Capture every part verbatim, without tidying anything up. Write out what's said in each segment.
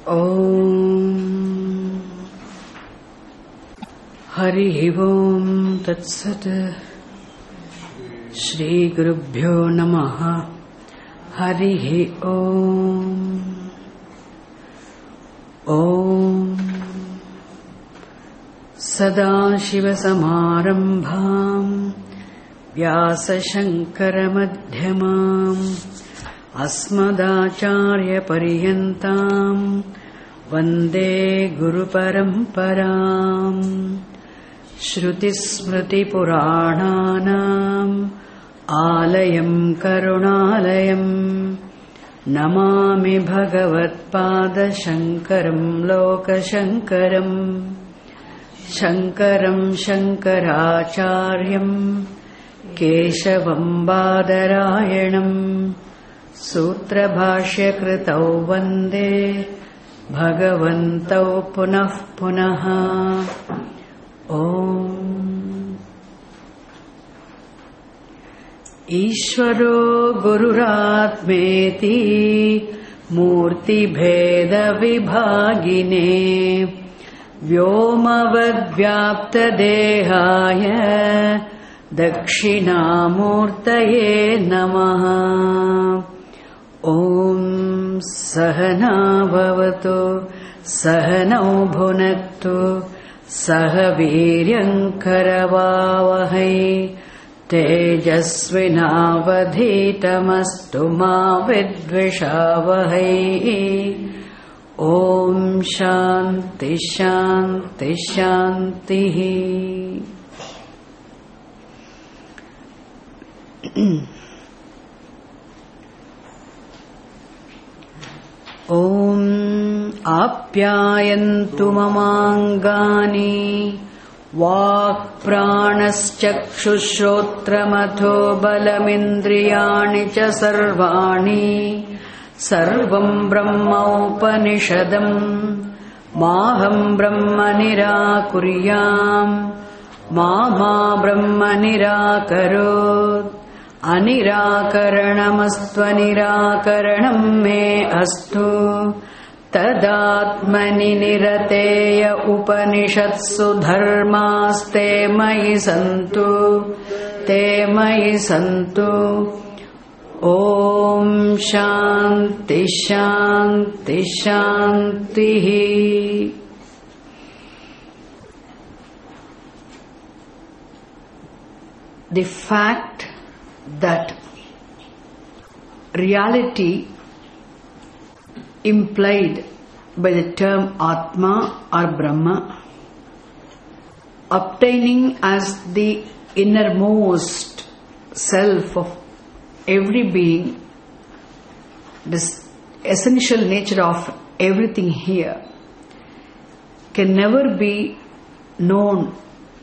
Om Hari Om Tat Sat Shri Gurubhyo Namaha Hari Om Om Sadashiva Samarambham Vyasa Shankara Madhyamam Asmadacharya Pariyantam Vande Guru Paramparam Shruti Smriti Purananam Alayam Karunalayam Namami Bhagavat Pada Shankaram Loka Shankaram Shankaram Shankaracharyam Keshavam Badarayanam Sutra Bhashya Kritau Vande Bhagavantau Punah Punaha Om Ishvaro Gururatmeti Murti Bheda Vibhagine Vyomavad Vyapta Dehaya Dakshinamurtaye Namaha Om Sahana Bhavatu Sahanau Bhunaktu Sahaviryam Karavavahai Tejasvinavadhitamastu ma vidvishavahai Om Shanti Shanti Shanti. Om Apyayantu mamangani Vak pranas chakshushotramatho balamindriyani cha sarvani Sarvam brahma upanishadam Maham brahma nirakuryam Mama brahma nirakarot Anirakaranamastvanirakaranam me astu Tadatmani nirateya upanishatsu dharmaste mayi santu Te mayi santu Om Shanti Shanti Shanti. The fact that reality implied by the term Atma or Brahma, obtaining as the innermost self of every being, this essential nature of everything here, can never be known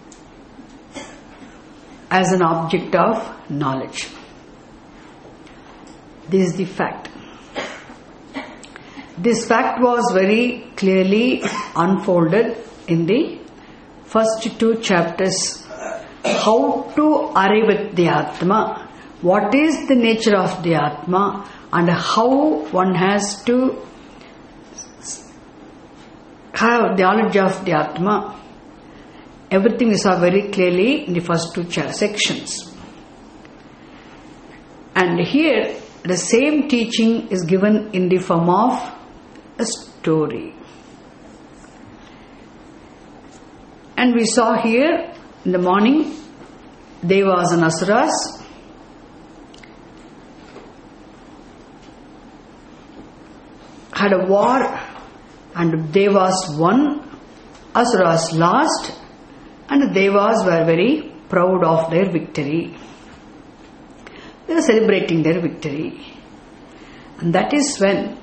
as an object of knowledge. This is the fact. This fact was very clearly unfolded in the first two chapters. How to arrive at the Atma, what is the nature of the Atma, and how one has to have the knowledge of the Atma. Everything is very clearly in the first two sections. And here the same teaching is given in the form of a story. And we saw here in the morning Devas and Asuras had a war, and Devas won, Asuras lost, and the Devas were very proud of their victory. They were celebrating their victory. And that is when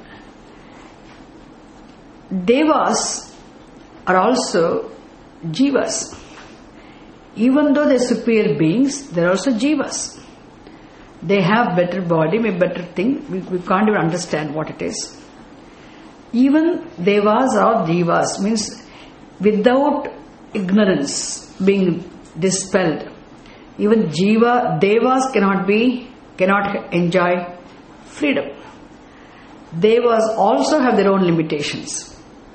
Devas are also Jivas. Even though they are superior beings, they are also Jivas. They have better body, maybe better thing. We, we can't even understand what it is. Even Devas are Jivas, means without ignorance being dispelled. Even Jiva, Devas cannot be, cannot enjoy freedom. they was also have their own limitations.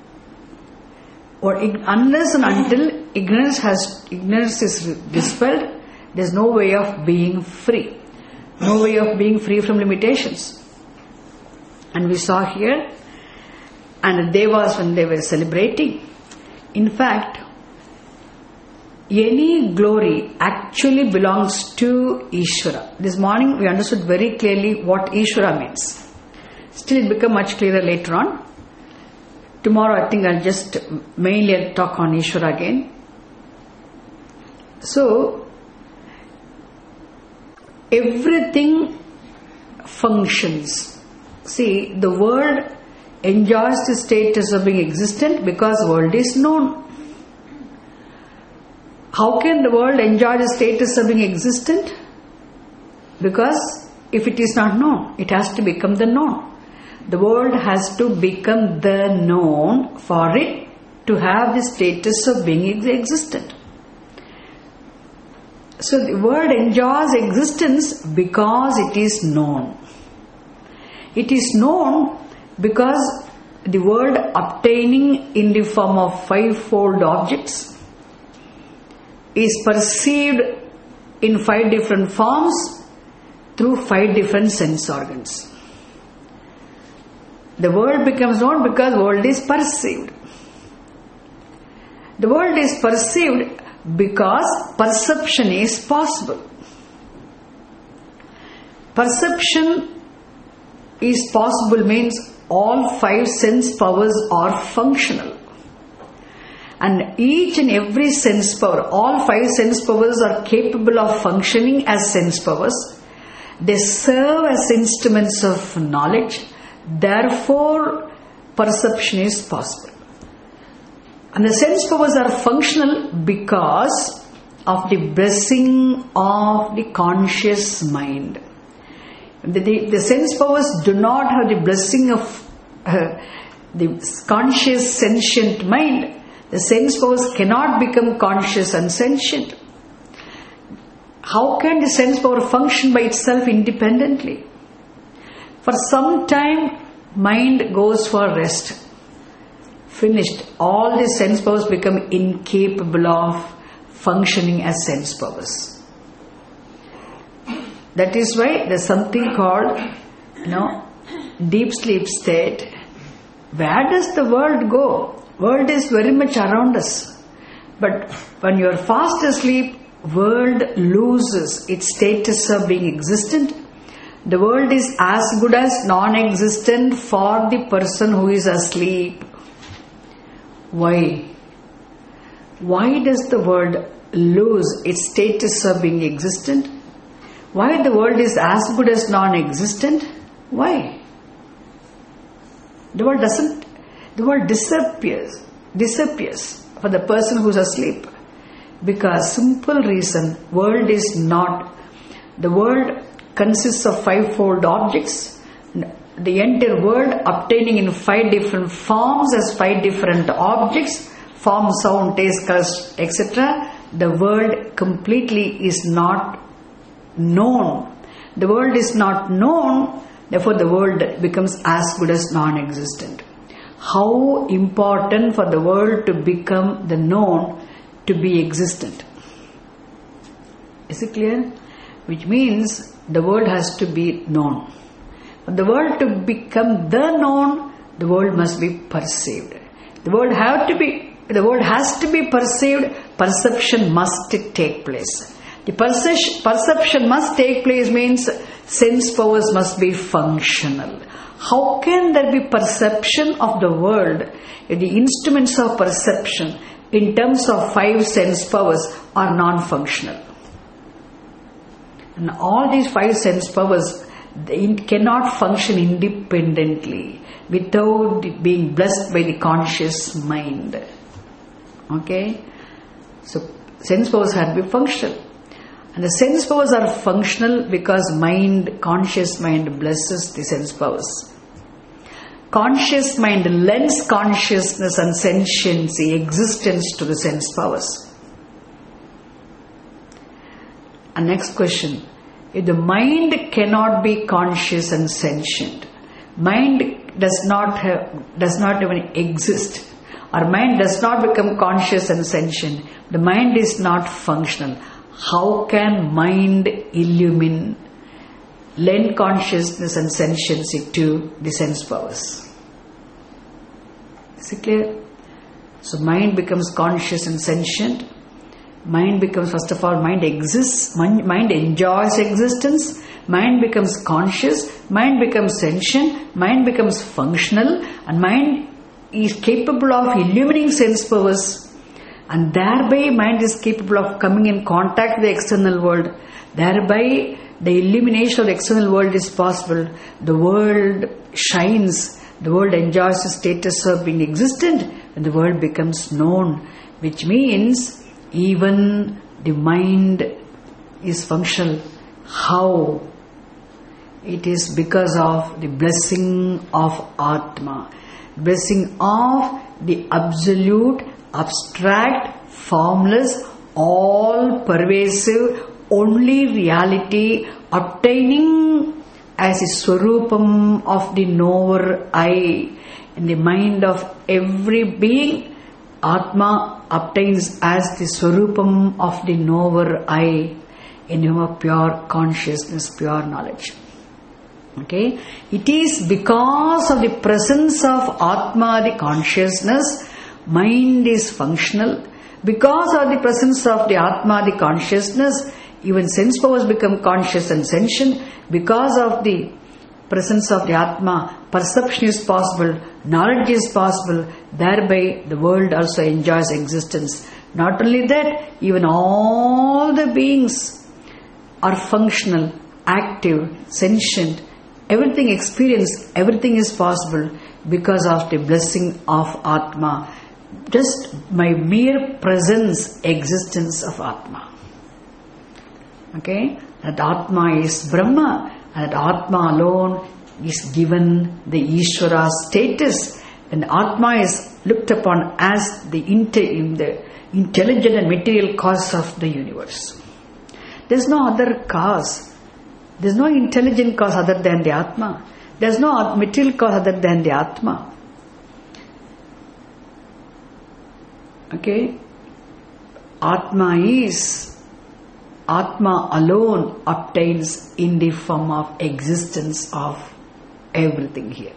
Or unless and until ignorance has ignorance is dispelled, there is no way of being free. No way of being free from limitations. And we saw here, and the Devas, when they were celebrating, in fact, any glory actually belongs to Ishvara. This morning we understood very clearly what Ishvara means. Still it become much clearer later on. Tomorrow I think I'll just mainly talk on Ishvara again. So, everything functions. See, the world enjoys the status of being existent because the world is known. How can the world enjoy the status of being existent? Because if it is not known, it has to become the known. The world has to become the known for it to have the status of being existent. So the world enjoys existence because it is known. It is known because the world obtaining in the form of fivefold objects is perceived in five different forms through five different sense organs. The world becomes known because the world is perceived. The world is perceived because perception is possible. Perception is possible means all five sense powers are functional. And each and every sense power, all five sense powers are capable of functioning as sense powers. They serve as instruments of knowledge. Therefore, perception is possible. And the sense powers are functional because of the blessing of the conscious mind. The, the, the sense powers do not have the blessing of uh, the conscious sentient mind. The sense powers cannot become conscious and sentient. How can the sense power function by itself independently? For some time, mind goes for rest. Finished. All the sense powers become incapable of functioning as sense powers. That is why there's something called, you know, deep sleep state. Where does the world go? World is very much around us. But when you are fast asleep, world loses its status of being existent. The world is as good as non-existent for the person who is asleep. Why? Why does the world lose its status of being existent? Why the world is as good as non-existent? Why? The world doesn't, the world disappears, disappears for the person who is asleep. Because simple reason, world is not, the world consists of fivefold objects. The entire world obtaining in five different forms as five different objects, form, sound, taste, color, et cetera. The world completely is not known. The world is not known, therefore the world becomes as good as non-existent. How important for the world to become the known to be existent. Is it clear? Which means the world has to be known. For the world to become the known, the world must be perceived. The world have to be, the world has to be perceived, perception must take place. The perce- perception must take place means sense powers must be functional. How can there be perception of the world if the instruments of perception in terms of five sense powers are non-functional? And all these five sense powers, they cannot function independently without being blessed by the conscious mind. Okay? So, sense powers have to be functional. And the sense powers are functional because mind, conscious mind blesses the sense powers. Conscious mind lends consciousness and sentiency, existence to the sense powers. And next question. If the mind cannot be conscious and sentient, mind does not have, does not even exist. Our mind does not become conscious and sentient. The mind is not functional. How can mind illumine, lend consciousness and sentiency to the sense powers? Is it clear? So mind becomes conscious and sentient. Mind becomes, first of all, mind exists. Mind, mind enjoys existence. Mind becomes conscious. Mind becomes sentient. Mind becomes functional. And mind is capable of illuminating sense powers. And thereby mind is capable of coming in contact with the external world. Thereby the illumination of the external world is possible. The world shines. The world enjoys the status of being existent, and the world becomes known. Which means even the mind is functional. How? It is because of the blessing of Atma. Blessing of the absolute, abstract, formless, all-pervasive, only reality obtaining as a swarupam of the knower I. In the mind of every being, Atma obtains as the swarupam of the knower I, in your pure consciousness, pure knowledge. Okay? It is because of the presence of Atma, the consciousness, mind is functional. Because of the presence of the Atma, the consciousness, even sense powers become conscious and sentient. Because of the presence of the Atma, perception is possible, knowledge is possible, thereby the world also enjoys existence. Not only that, even all the beings are functional, active, sentient, everything experienced, everything is possible because of the blessing of Atma. Just by mere presence, existence of Atma. Okay? That Atma is Brahma, and that Atma alone is given the Ishvara status. And Atma is looked upon as the, inte- the intelligent and material cause of the universe. There is no other cause. There is no intelligent cause other than the Atma. There is no material cause other than the Atma. Okay? Atma is, Atma alone obtains in the form of existence of everything here.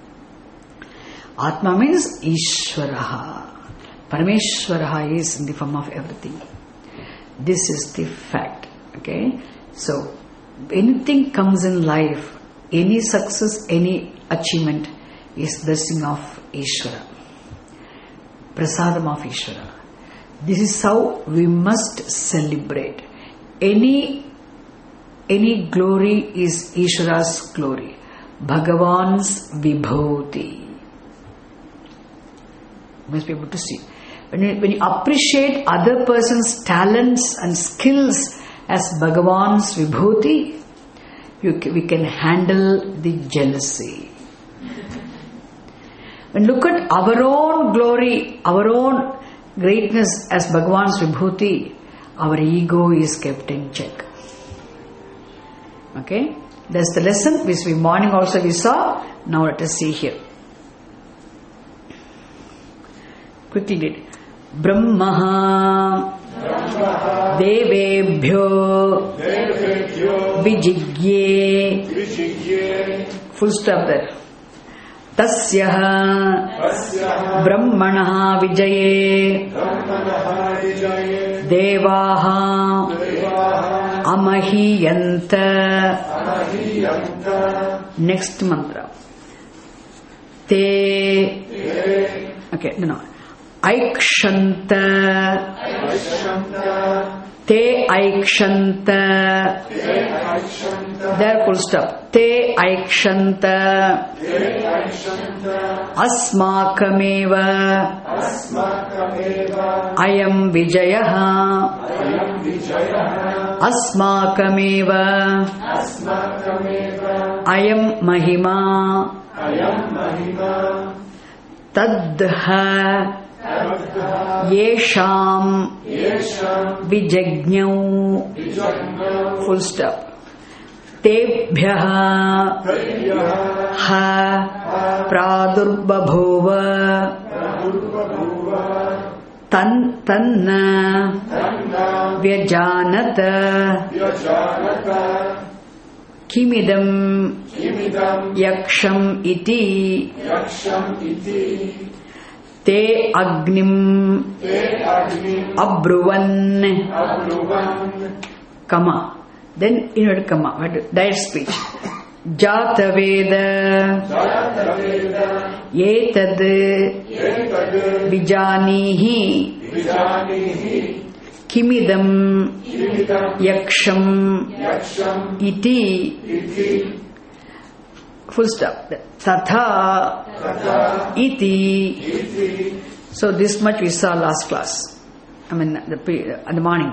Atma means Ishvaraha. Parameshvaraha is in the form of everything. This is the fact. Okay? So, anything comes in life, any success, any achievement is blessing of Ishvara. Prasadam of Ishvara. This is how we must celebrate. Any, any glory is Ishvara's glory. Bhagavan's Vibhuti. You must be able to see. When you, when you appreciate other person's talents and skills as Bhagavan's Vibhuti, you, we can handle the jealousy. When you look at our own glory, our own greatness as Bhagavan's Vibhuti, our ego is kept in check. Okay? That's the lesson which we morning also we saw. Now let us see here. Quickly read. Brahma Devebhyo Vijigye. Full stop there. Tasya Brahmana Vijaye Devaha Amahiyanta. Next mantra. Te. Okay, no, no. Aikshanta. Te aikshanta. There, full stop. Te aikshanta. Asmakameva. Ayam vijayaha. Asmakameva. Ayam mahima. Tadha. Yesham Vijagnyau. Full stop. Tebhyaha ha pradurbabhuva tan tanna vyajanata kimidam yaksham iti te agnim abruvan kama. Then inward comma, direct speech. Jata Veda Yetad Vijanihi Kimidam Yaksham Iti. Full stop. Tatha Iti. So this much we saw last class. I mean the pre, uh, the morning.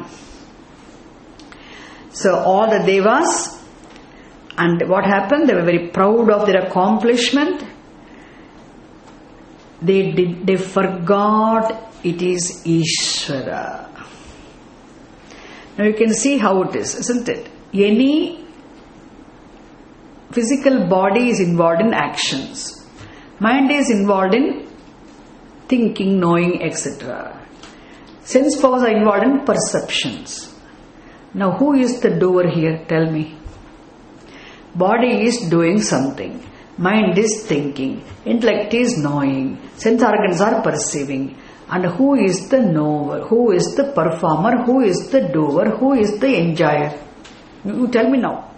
So all the devas, and what happened? They were very proud of their accomplishment. They did. They forgot it is Ishvara. Now you can see how it is, isn't it? Any physical body is involved in actions. Mind is involved in thinking, knowing, et cetera. Sense powers are involved in perceptions. Now who is the doer here? Tell me. Body is doing something. Mind is thinking. Intellect is knowing. Sense organs are perceiving. And who is the knower? Who is the performer? Who is the doer? Who is the enjoyer? You tell me now.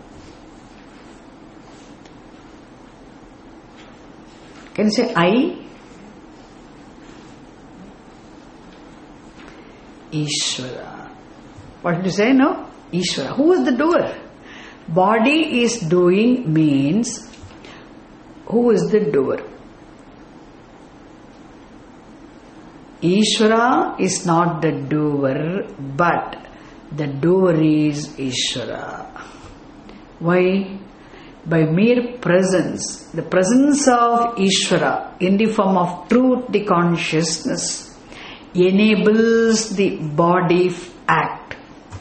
Can you say I? Ishvara. What did you say? No? Ishvara. Who is the doer? Body is doing means who is the doer? Ishvara is not the doer, but the doer is Ishvara. Why? By mere presence, the presence of Ishvara in the form of truth, the consciousness, enables the body act.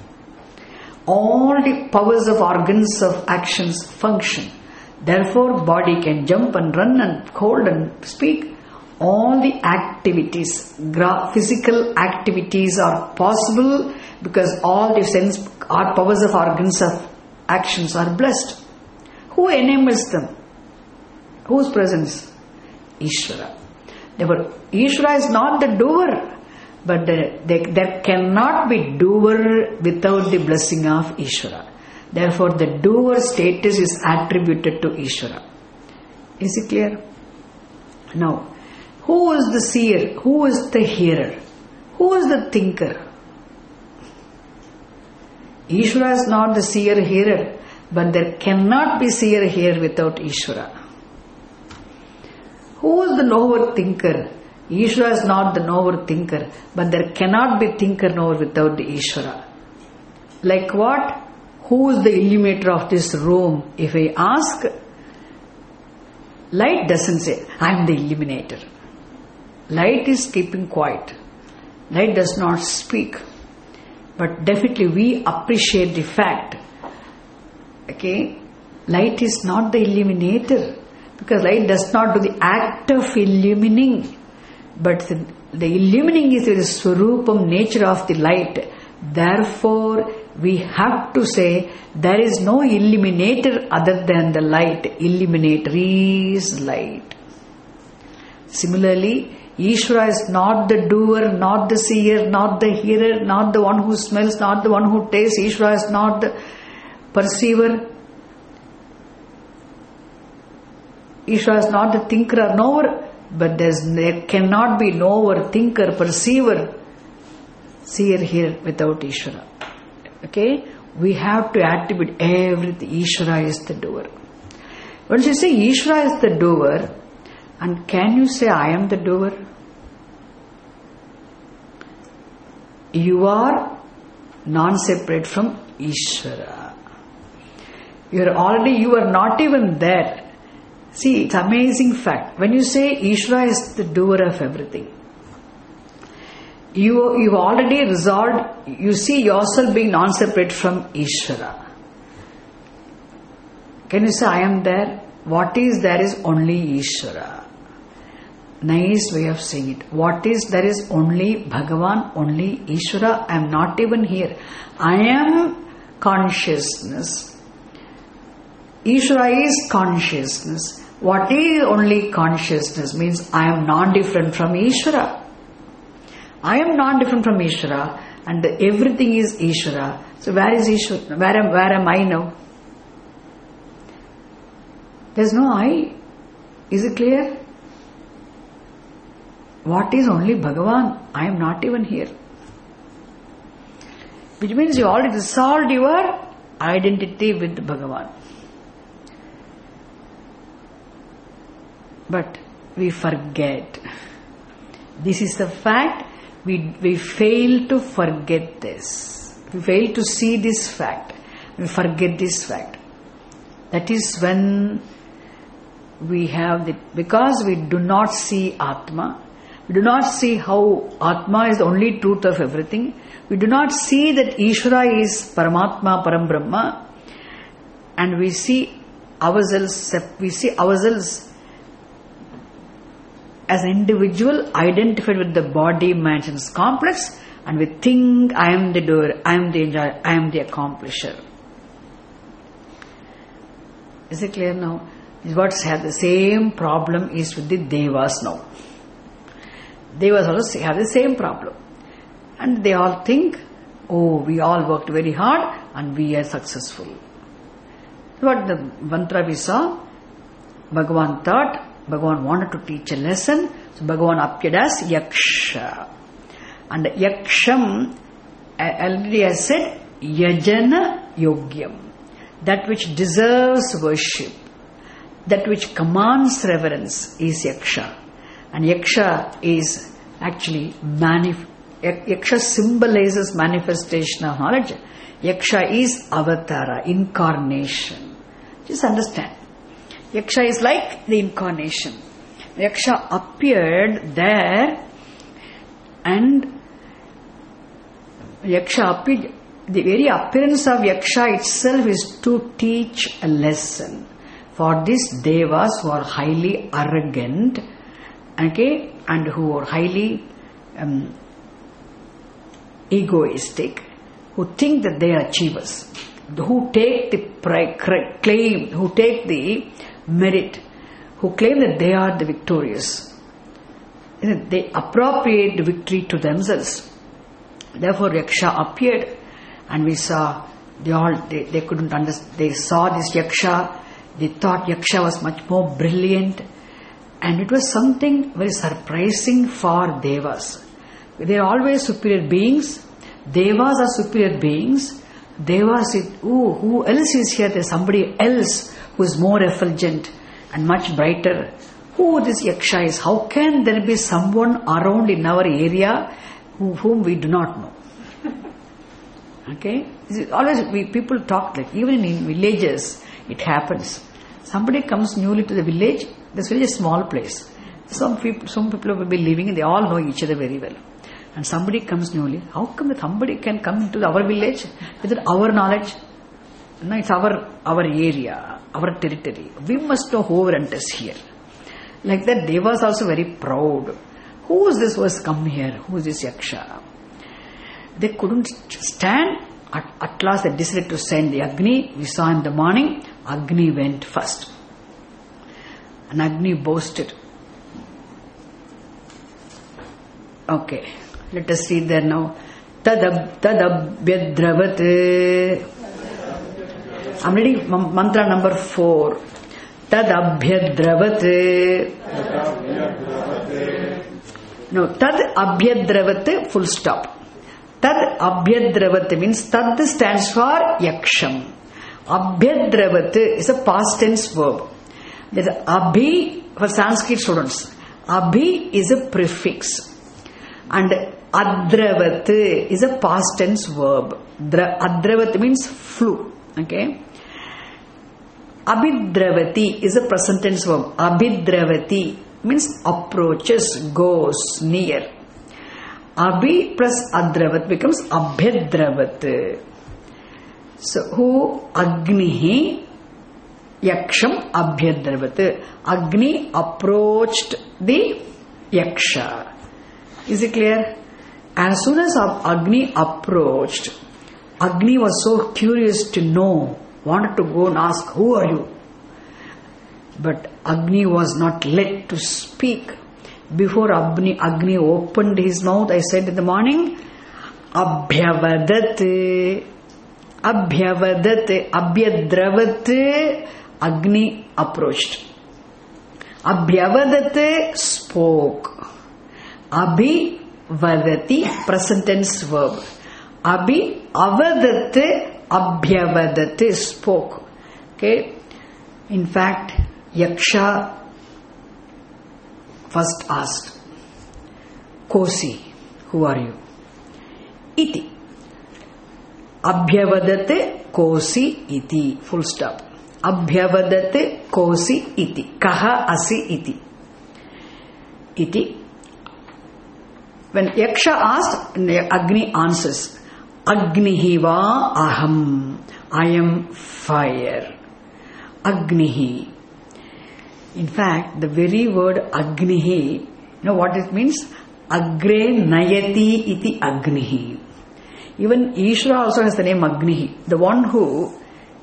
All the powers of organs of actions function. Therefore, body can jump and run and hold and speak. All the activities, physical activities are possible because all the sense or powers of organs of actions are blessed. Who enables them? Whose presence? Ishvara. Therefore, Ishvara is not the doer. But the, the, there cannot be doer without the blessing of Ishvara. Therefore, the doer status is attributed to Ishvara. Is it clear? Now, who is the seer? Who is the hearer? Who is the thinker? Ishvara is not the seer-hearer, but there cannot be seer-hearer without Ishvara. Who is the knower-thinker? Ishvara is not the knower-thinker, but there cannot be thinker-knower without the Ishvara. Like what? Who is the illuminator of this room? If I ask, light doesn't say, I am the illuminator. Light is keeping quiet. Light does not speak. But definitely we appreciate the fact, okay, light is not the illuminator, because light does not do the act of illumining. But the, the illumining is the swarupam nature of the light. Therefore, we have to say there is no illuminator other than the light. Illuminator is light. Similarly, Ishvara is not the doer, not the seer, not the hearer, not the one who smells, not the one who tastes. Ishvara is not the perceiver. Ishvara is not the thinker or knower. But there cannot be knower, thinker, perceiver, seer here without Ishvara. Okay? We have to attribute everything. Ishvara is the doer. Once you say Ishvara is the doer, and can you say I am the doer? You are non-separate from Ishvara. You are already, you are not even there. See, it's amazing fact. When you say Ishvara is the doer of everything, you, you've already resolved, you see yourself being non-separate from Ishvara. Can you say I am there? What is there is only Ishvara. Nice way of saying it. What is there is only Bhagavan, only Ishvara. I am not even here. I am consciousness. Ishvara is consciousness. What is only consciousness means I am non-different from Ishvara. I am non-different from Ishvara and everything is Ishvara. So where is Ishvara? Where am, where am I now? There is no I. Is it clear? What is only Bhagavan? I am not even here. Which means you already dissolved your identity with Bhagavan. But we forget. This is the fact. We, we fail to forget this. We fail to see this fact. We forget this fact. That is when we have the, because we do not see Atma, we do not see how Atma is the only truth of everything. We do not see that Ishvara is Paramatma, Param Brahma, and we see ourselves, we see ourselves as an individual identified with the body, mind, and complex, and we think I am the doer, I am the enjoyer, I am the accomplisher. Is it clear now? Is what's had the same problem is with the Devas now. Devas also have the same problem. And they all think, oh, we all worked very hard and we are successful. What the mantra we saw, Bhagavan thought, Bhagavan wanted to teach a lesson, so Bhagavan appeared as Yaksha. And Yaksham, already I said, Yajana Yogyam. That which deserves worship, that which commands reverence is Yaksha. And Yaksha is actually, manif- Yaksha symbolizes manifestation of knowledge. Yaksha is avatara, incarnation. Just understand. Yaksha is like the incarnation. Yaksha appeared there and Yaksha appeared. The very appearance of Yaksha itself is to teach a lesson for these devas who are highly arrogant, okay, and who are highly um, egoistic, who think that they are achievers, who take the pri- claim, who take the merit, who claim that they are the victorious. They appropriate the victory to themselves. Therefore, Yaksha appeared. And we saw, they all, they, they couldn't understand, they saw this Yaksha, they thought Yaksha was much more brilliant, and it was something very surprising for Devas. They are always superior beings, Devas are superior beings, Devas said, oh, who else is here? There's somebody else who is more effulgent and much brighter. Who this Yaksha is? How can there be someone around in our area who, whom we do not know? Okay, always we people talk like even in villages it happens. Somebody comes newly to the village. This village is a small place. Some people, some people will be living and they all know each other very well. And somebody comes newly. How come somebody can come into our village without our knowledge? No, it's our our area, our territory. We must know who enters here. Like that, Devas also very proud. Who is this who has come here? Who is this Yaksha? They couldn't stand. At, at last they decided to send the Agni. We saw in the morning, Agni went first. And Agni boasted. Okay, let us see there now. Tadab, tadabhyadravat. I'm reading mantra number four. Tadabhyadravat. No, tad abhyadravat, full stop. Tad abhyadravat means tad stands for yaksham. Abhyadravat is a past tense verb. There is abhi for Sanskrit students. Abhi is a prefix. And adravat is a past tense verb. Adravat means flew. Okay. Abhidravati is a present tense verb. Abhidravati means approaches, goes, near. Abhi plus adravat becomes abhyadravat. So, who Agnihi Yaksham Abhyadravat. Agni approached the Yaksha. Is it clear? As soon as Agni approached, Agni was so curious to know, wanted to go and ask, who are you? But Agni was not let to speak. Before Agni, Agni opened his mouth, I said in the morning, Abhyavadat, Abhyavadat, Abhyadravat, Agni approached. Abhyavadat spoke. Abhi vadati, present tense verb. Abhi avadat, abhyavadat, spoke. Okay. In fact, Yaksha first asked, Kosi, who are you? Iti. Abhyavadat kosi iti. Full stop. Abhyavadat kosi iti. Kaha asi iti. Iti. When Yaksha asked, Agni answers, Agnihi va aham. I am fire. Agnihi. In fact, the very word Agnihi, you know what it means? Agre nayati iti Agnihi. Even Ishvara also has the name Agnihi. The one who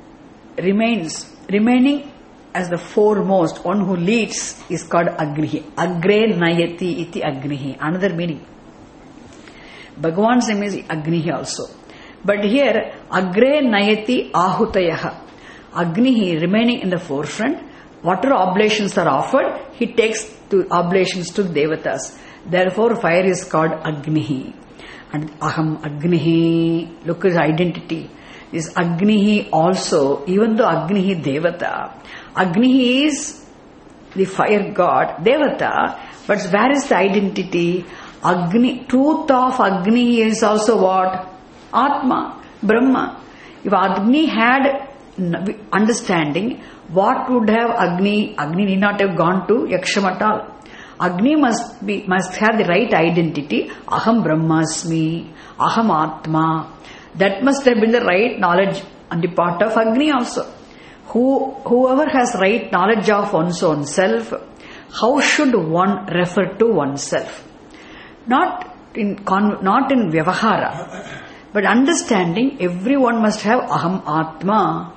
remains, remaining as the foremost, one who leads is called Agnihi. Agre nayati iti Agnihi. Another meaning. Bhagavan's name is Agnihi also. But here, Agre nayati ahutayaha. Agnihi remaining in the forefront. Whatever oblations are offered, he takes to oblations to devatas. Therefore, fire is called Agnihi. And Aham Agnihi, look at his identity. This Agnihi also, even though Agnihi Devata, Agnihi is the fire god, Devata, but where is the identity? Agni, truth of Agni is also what? Atma, Brahma. If Agni had understanding, what would have Agni? Agni need not have gone to Yaksham at all. Agni must be must have the right identity. Aham Brahmasmi, Aham Atma. That must have been the right knowledge on the part of Agni also. Who whoever has right knowledge of one's own self, how should one refer to oneself? Not in not in Vyavahara, but understanding everyone must have Aham Atma.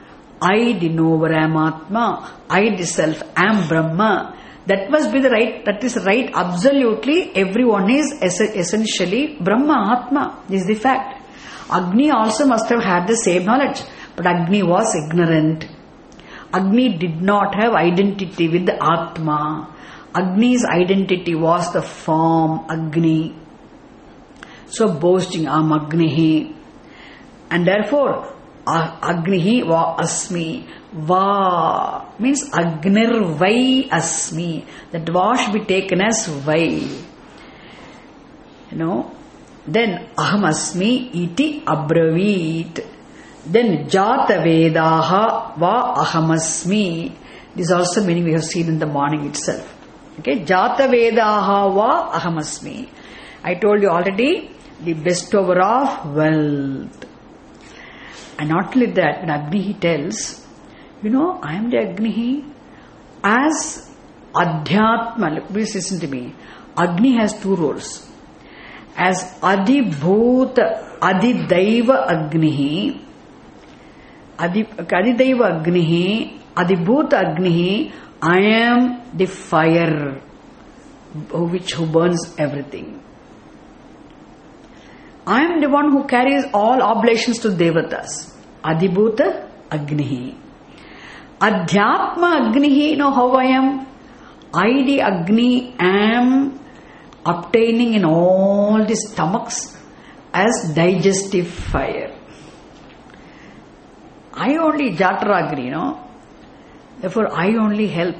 I the knower am Atma. I the self am Brahma. That must be the right, that is right. Absolutely, everyone is essentially Brahma, Atma. This is the fact. Agni also must have had the same knowledge, but Agni was ignorant. Agni did not have identity with the Atma. Agni's identity was the form Agni. So boasting, Am Agnihi. And therefore, Agnihi va asmi. Va means Agnir vai asmi. That va should be taken as vai. You know. Then Aham asmi iti abravit. Then Jata Vedaha va Aham asmi. This is also meaning we have seen in the morning itself. Okay, Jata Vedaha va Aham asmi. I told you already, the bestower of wealth. And not only that, when Agni tells, you know, I am the Agni. As Adhyatma, look, please listen to me. Agni has two roles. As Adibhuta, Adidaiva Agni, Adidaiva Agni, Adibhuta Agni, I am the fire which who burns everything. I am the one who carries all oblations to Devatas. Adibhuta Agni. Adhyatma Agni, know how I am? I the Agni am obtaining in all the stomachs as digestive fire. I only Jatra Agni, no? Therefore, I only help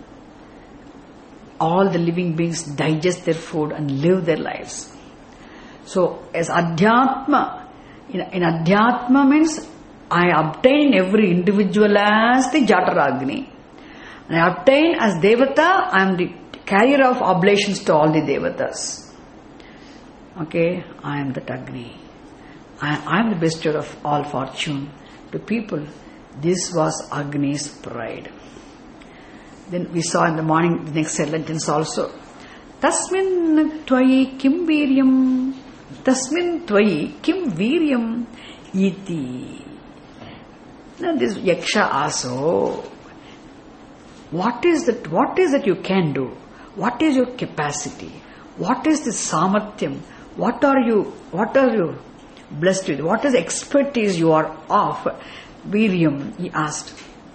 all the living beings digest their food and live their lives. So, as Adhyatma, in, in Adhyatma means I obtain every individual as the Jatara Agni. And I obtain as Devata, I am the carrier of oblations to all the Devatas. Okay, I am that Agni. I, I am the bestower of all fortune to people. This was Agni's pride. Then we saw in the morning, the next sentence also. Tasmin tvayi kim viryam. Tasmin tvayi kim viryam iti. Now this Yaksha also. What is that? What is that you can do? What is your capacity? What is the samathyam? What are you? What are you blessed with? What is expertise you are of? Viryam, he asked.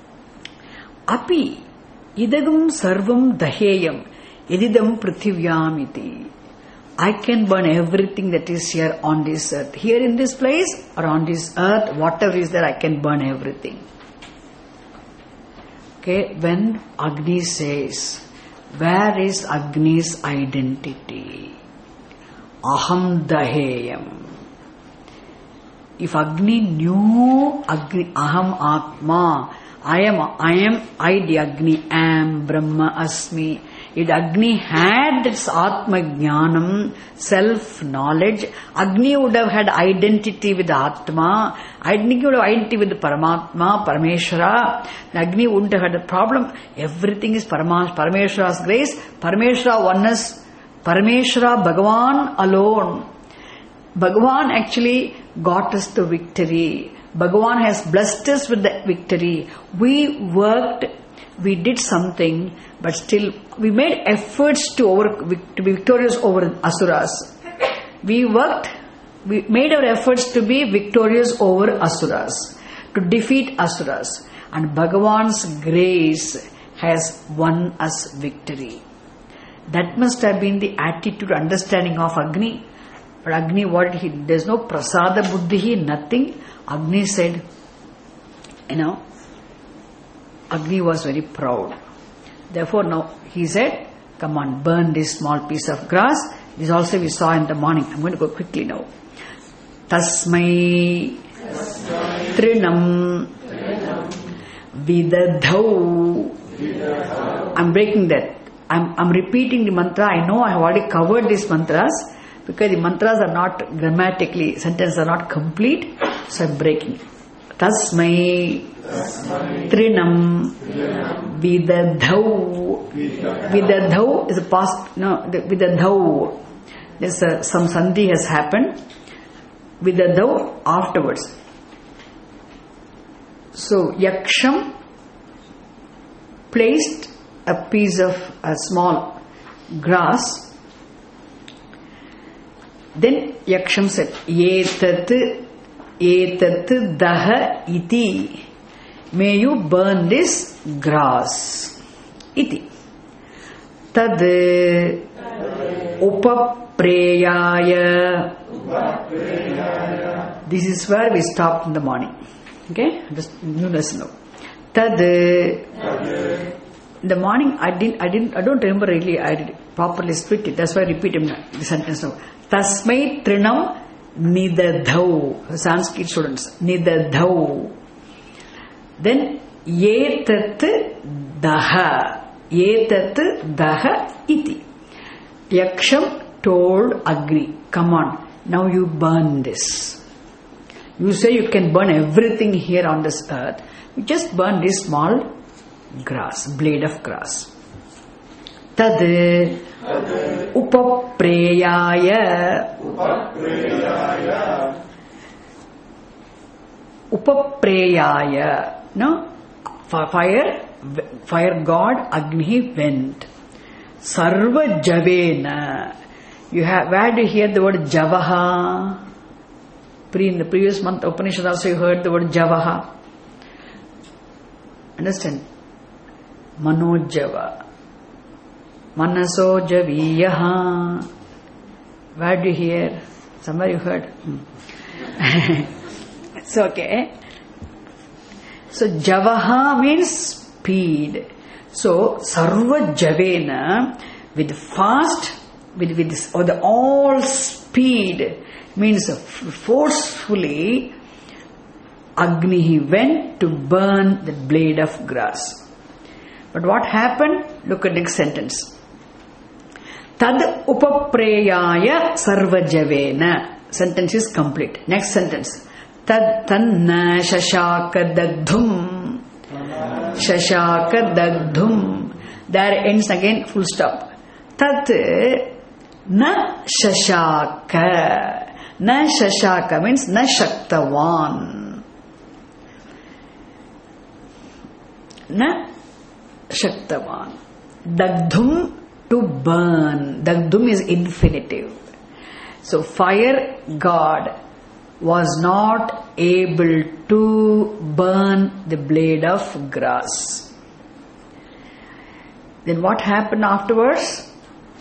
Api idagam sarvam daheyam ididam prithivyam iti. I can burn everything that is here on this earth. Here in this place or on this earth, whatever is there, I can burn everything. Okay, when Agni says, where is Agni's identity? Aham daheyam. If Agni knew Agni, Aham Atma, I am, I am, I the Agni am, Brahma Asmi. If Agni had its Atma Jnanam, self-knowledge, Agni would have had identity with Atma, Agni would have identity with Paramatma, Parameshwara. Agni wouldn't have had a problem. Everything is Parama, Parameshwara's grace, Parameshwara oneness, Parameshwara Bhagavan alone. Bhagavan actually got us the victory. Bhagavan has blessed us with the victory. We worked, we did something, but still we made efforts to, over, to be victorious over Asuras. We worked, we made our efforts to be victorious over Asuras, to defeat Asuras. And Bhagavan's grace has won us victory. That must have been the attitude, understanding of Agni. But Agni, what he, there's no prasada buddhi, nothing. Agni said, you know, Agni was very proud. Therefore now he said, come on, burn this small piece of grass. This also we saw in the morning. I'm going to go quickly now. Tasmai trinam vidadhau. I'm breaking that. I'm, I'm repeating the mantra. I know I have already covered these mantras because the mantras are not grammatically, sentences are not complete. So I'm breaking. Tasmai trinam vidadhau. Vidadhau is a past, no, vidadhau. There's a, some sandhi has happened. Vidadhau afterwards. So Yaksham placed a piece of a small grass. Then Yaksham said, Yetat Etat daha iti. May you burn this grass. Iti. Tad upapreyaya. This is where we stopped in the morning. Okay? Just new lesson now. Tad. In the morning I didn't I didn't I don't remember really I did properly split it. That's why I repeat the sentence now. Tasmai trinam nidadhau. Sanskrit students. Nidadhau. Then yetat daha. Yetat daha iti. Yaksham told Agni, come on, now you burn this. You say you can burn everything here on this earth. You just burn this small grass, blade of grass. Tad upapreyaya. Upapreyaya. No? Fire, fire god Agni went. Sarva javena. You have, where do you hear the word Javaha? Pre, in the previous month Upanishad also you heard the word Javaha. Understand? Manojava. Manaso javiyaha. Where do you hear? Somewhere you heard. Hmm. It's okay. So Javaha means speed. So Sarva Javena, with fast, with, with this, or the all speed, means forcefully Agni went to burn the blade of grass. But what happened? Look at the next sentence. Tad upapreyaya sarva javena. Sentence is complete. Next sentence. Tad tanna shashaka dagdhum. Shashaka dagdhum. There ends again, full stop. Tat na shashaka. Na shashaka means na shaktavan. Na shaktavan. Dagdhum, to burn. Dagdhum is infinitive. So fire god was not able to burn the blade of grass. Then what happened afterwards?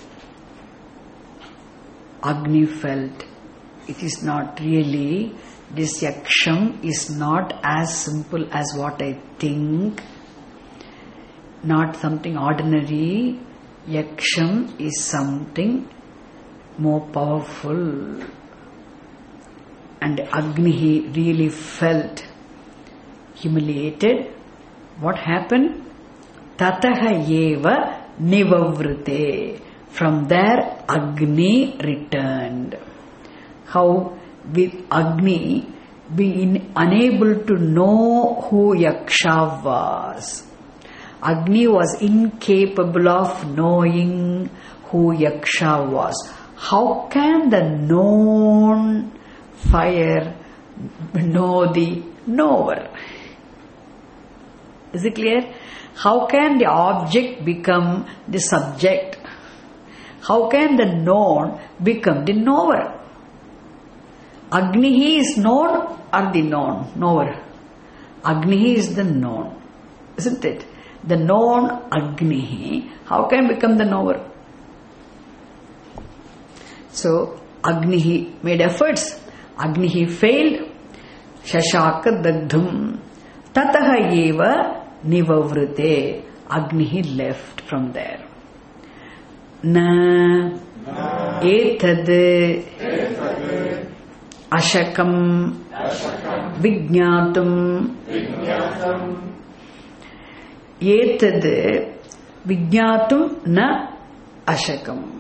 Agni felt it is not really, this yaksham is not as simple as what I think, not something ordinary. Yaksham is something more powerful. And Agni really felt humiliated. What happened? Tataha yeva nivavrite. From there Agni returned. How with Agni being unable to know who Yaksha was. Agni was incapable of knowing who Yaksha was. How can the known fire know the knower? Is it clear? How can the object become the subject? How can the known become the knower? Agni is known or the known? Knower. Agni is the known, isn't it? The known Agni, how can become the knower? So Agni made efforts. Agni failed. Shashaka dagdhum. Tataha yeva nivavrite. Agni left from there. Na etad ashakam vijñātum. Etad vijñātum na ashakam.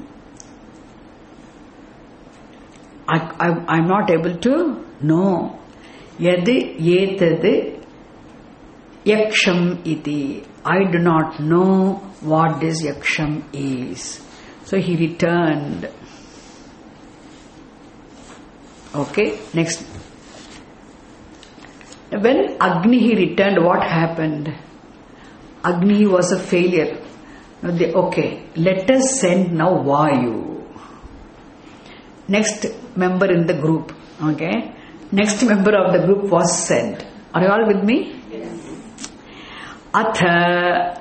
I, I, I'm not able to know. Yad etad yaksham iti. I do not know what this yaksham is. So he returned. Okay, next. When Agni returned, what happened? Agni was a failure. Now they, okay, let us send now Vayu. Next member in the group. Okay, next member of the group was sent. Are you all with me? Yes. Atha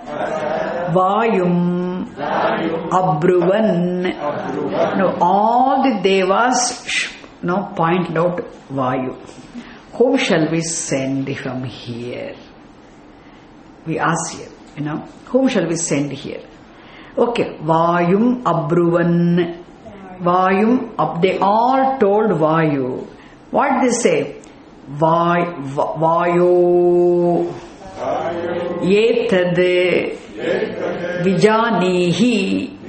Vayum Abruvan. Now all the devas now pointed out Vayu. Whom shall we send from here? We ask here, you know, whom shall we send here? Okay, Vayum Abruvan. Vayum, they all told Vayu. What they say? Vay, Vayu Yetad Vijanihi.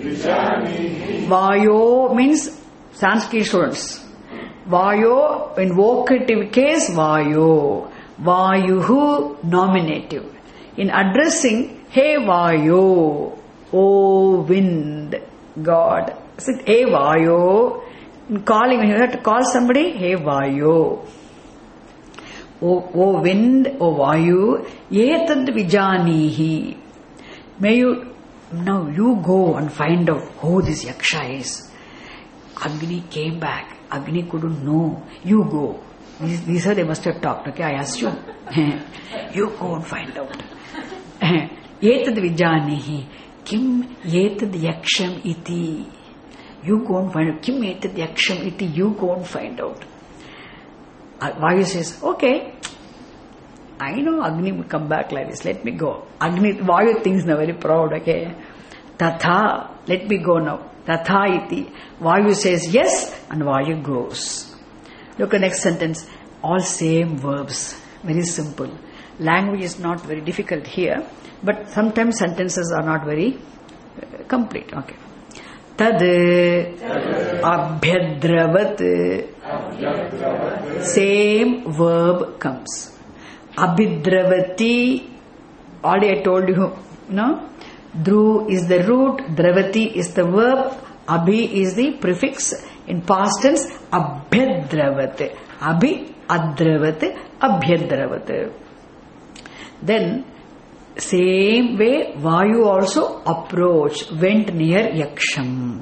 Vayu means Sanskrit students. Vayu, in vocative case, Vayu. Vayuhu, nominative. In addressing, hey Vayu, O wind, God. So, hey Vayu. In calling, when you have to call somebody, hey Vayu. O, o wind, O Vayu, yetad vijanihi. May you, now you go and find out who this Yaksha is. Agni came back. Agni couldn't know. You go. These, these are they must have talked. Okay, I assume. You go and find out. Yetad vijanihi. Kim yetad yaksham iti. You go and find out. Kim etad yaksham iti. You go and find out. Vayu says, okay, I know Agni will come back like this. Let me go. Agni, Vayu thinks now very proud. Okay, Tatha, let me go now. Tatha iti. Vayu says yes, and Vayu goes. Look at the next sentence. All same verbs. Very simple. Language is not very difficult here, but sometimes sentences are not very uh, complete. Okay. Tad abhyadravat. Same verb comes. Abhidravati, already I told you, no? Dhru is the root, dravati is the verb, abhi is the prefix. In past tense, abhyadravat. Abhi adravat, abhyadravat. Then, same way, Vayu also approached, went near Yaksham.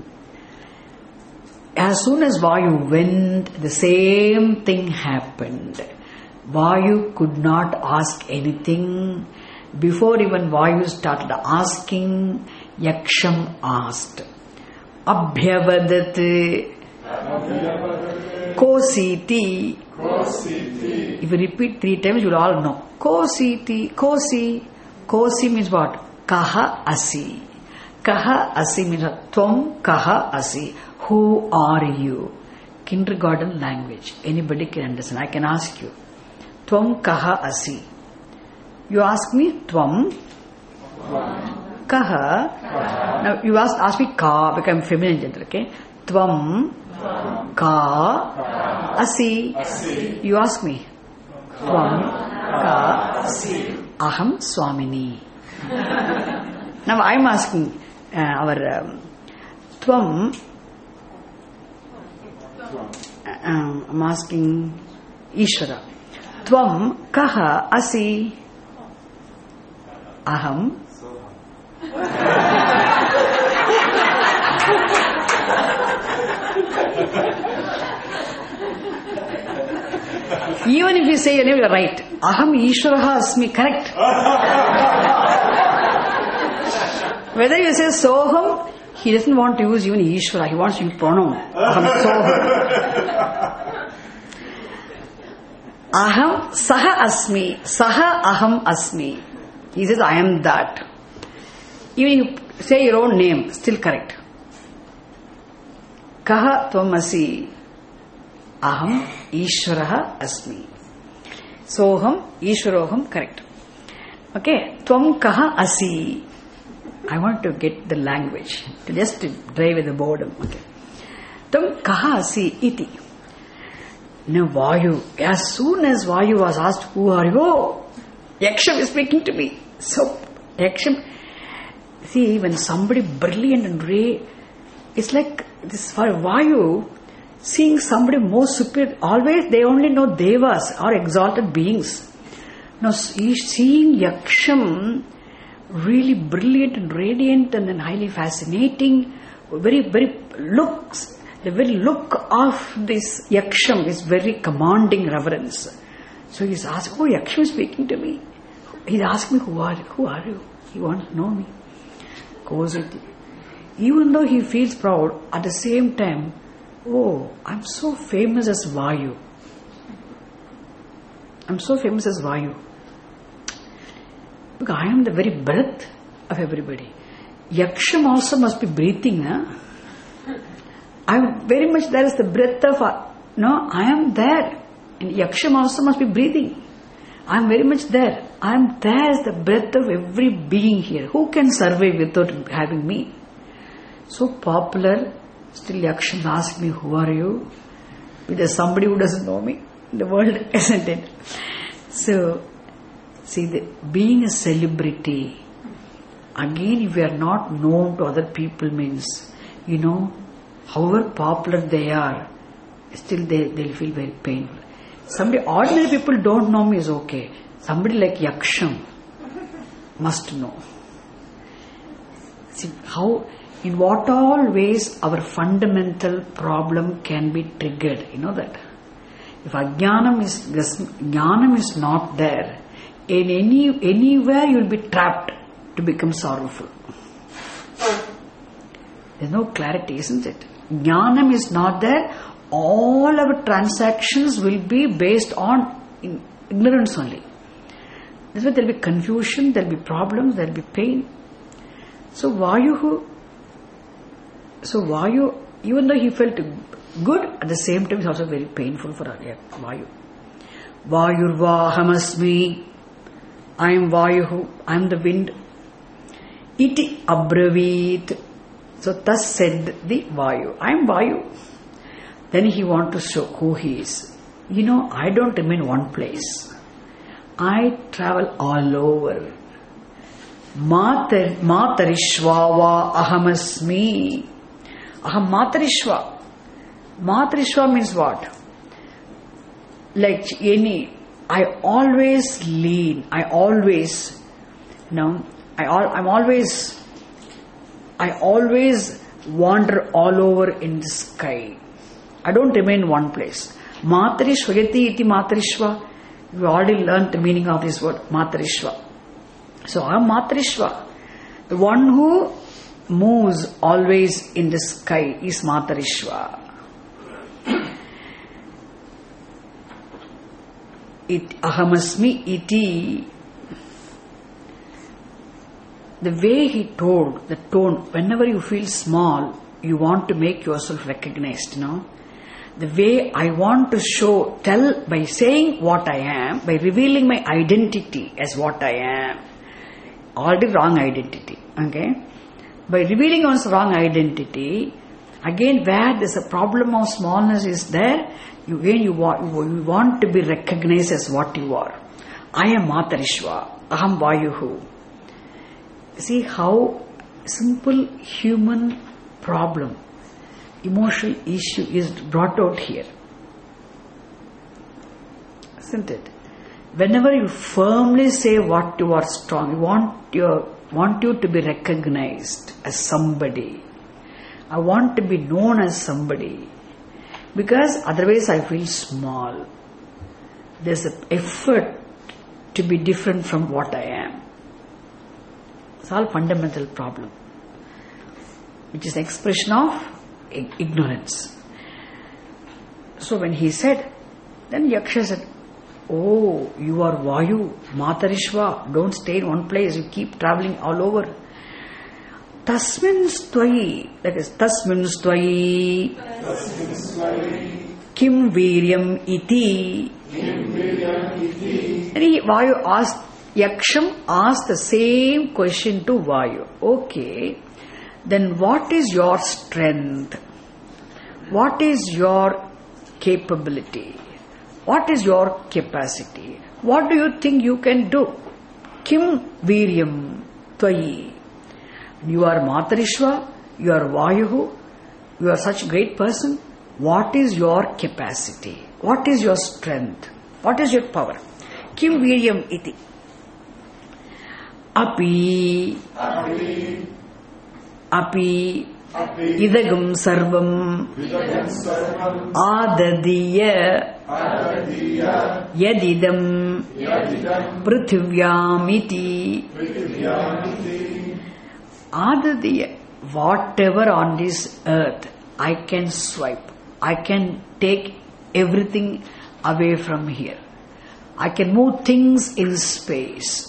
As soon as Vayu went, the same thing happened. Vayu could not ask anything. Before even Vayu started asking, Yaksham asked. Abhyavadat Kositi. If you repeat three times, you will all know. Kositi, Kosi. Kosi means what? Kaha asi. Kaha asi means what? Tvam kaha asi. Who are you? Kindergarten language. Anybody can understand. I can ask you. Tvam kaha asi. You ask me tvam. Kaha. Now you ask, ask me ka, become feminine gender, okay? Tvam ka asi. You ask me. Tvam ka asi. Aham Swamini. Now I am asking uh, our um, Tvam. Um, I am asking Ishvara. Tvam kaha asi. Aham. Even if you say your name, you are right. Aham Ishvaraha asmi, correct. Whether you say Soham, he doesn't want to use even Ishvara, he wants to use pronoun. Aham Soham. Aham Saha asmi, Saha Aham asmi. He says, I am that. Even if you say your own name, still correct. Kaha Tvamasi. Aham Ishvaraha asmi. Soham Ishvaroham, correct. Okay, Tvam kaha asi. I want to get the language, to just to drive with the boredom. Okay. Tvam kaha asi iti. Now Vayu, as soon as Vayu was asked, who are you? Yaksham is speaking to me. So, Yaksham, see, when somebody brilliant and ray, it's like this for Vayu, seeing somebody more superior, always they only know devas or exalted beings. Now, seeing Yaksham really brilliant and radiant and then highly fascinating, very, very looks, the very look of this Yaksham is very commanding reverence. So he's asked, oh, Yaksham is speaking to me. He's asked me, who are you? Who are you? He wants to know me. Kositi. Even though he feels proud, at the same time, oh, I'm so famous as Vayu. I'm so famous as Vayu. Because I am the very breath of everybody. Yaksham also must be breathing. Huh? I am very much there as the breath of... No, I am there. And Yaksham also must be breathing. I am very much there. I am there as the breath of every being here. Who can survive without having me? So popular... Still Yaksham asks me, who are you? Because somebody who doesn't know me in the world, isn't it? So, see, the, being a celebrity, again, if we are not known to other people means, you know, however popular they are, still they, they'll feel very painful. Somebody, ordinary people don't know me is okay. Somebody like Yaksham must know. See, how... In what all ways our fundamental problem can be triggered. You know that? If ajnanam is, jnanam is not there, in any anywhere you will be trapped to become sorrowful. There's no clarity, isn't it? Jnanam is not there, all our transactions will be based on ignorance only. That's why there will be confusion, there will be problems, there will be pain. So Vayu, so Vayu, even though he felt good, at the same time it's also very painful for Vayu. Vayurvahamasmi, I am Vayu, I am the wind. Iti abravit. So thus said the Vayu, I am Vayu. Then he wants to show who he is. You know, I don't remain one place. I travel all over. Matar, Matarishva ahamasmi. Aham Matarishva. Matarishva means what? Like any, I always lean, I always, you know, I al- I'm always, I always wander all over in the sky. I don't remain in one place. Matarishva, yati iti Matarishva. We already learned the meaning of this word, Matarishva. So I am Matarishva. The one who moves always in the sky is Matarishva. It ahamasmi iti. The way he told, the tone, whenever you feel small, you want to make yourself recognized, you know. The way I want to show, tell by saying what I am, by revealing my identity as what I am. Already wrong identity, okay? By revealing one's wrong identity, again where there's a problem of smallness is there, you, again you want, you want to be recognized as what you are. I am Matarishva, Aham Vayuhu. See how simple human problem, emotional issue is brought out here. Isn't it? Whenever you firmly say what you are strong, you want your want you to be recognized as somebody. I want to be known as somebody. Because otherwise I feel small. There's an effort to be different from what I am. It's all fundamental problem, which is an expression of ignorance. So when he said, then Yaksha said, oh, you are Vayu, Matarishva, don't stay in one place, you keep traveling all over. Tasmin stvai, that is, Tasmin stvai, Kim Viryam iti. And he, Vayu asked, Yaksham asked the same question to Vayu. Okay, then what is your strength? What is your capability? What is your capacity? What do you think you can do? Kim Viryam Tvayi. You are Matarishva, you are Vayuhu, you are such a great person. What is your capacity? What is your strength? What is your power? Kim Viryam iti. Api. Api. Api. Idagam sarvam adadiya yadidam prithvyamiti adadiya. Whatever on this earth I can swipe, I can take everything away from here. I can move things in space.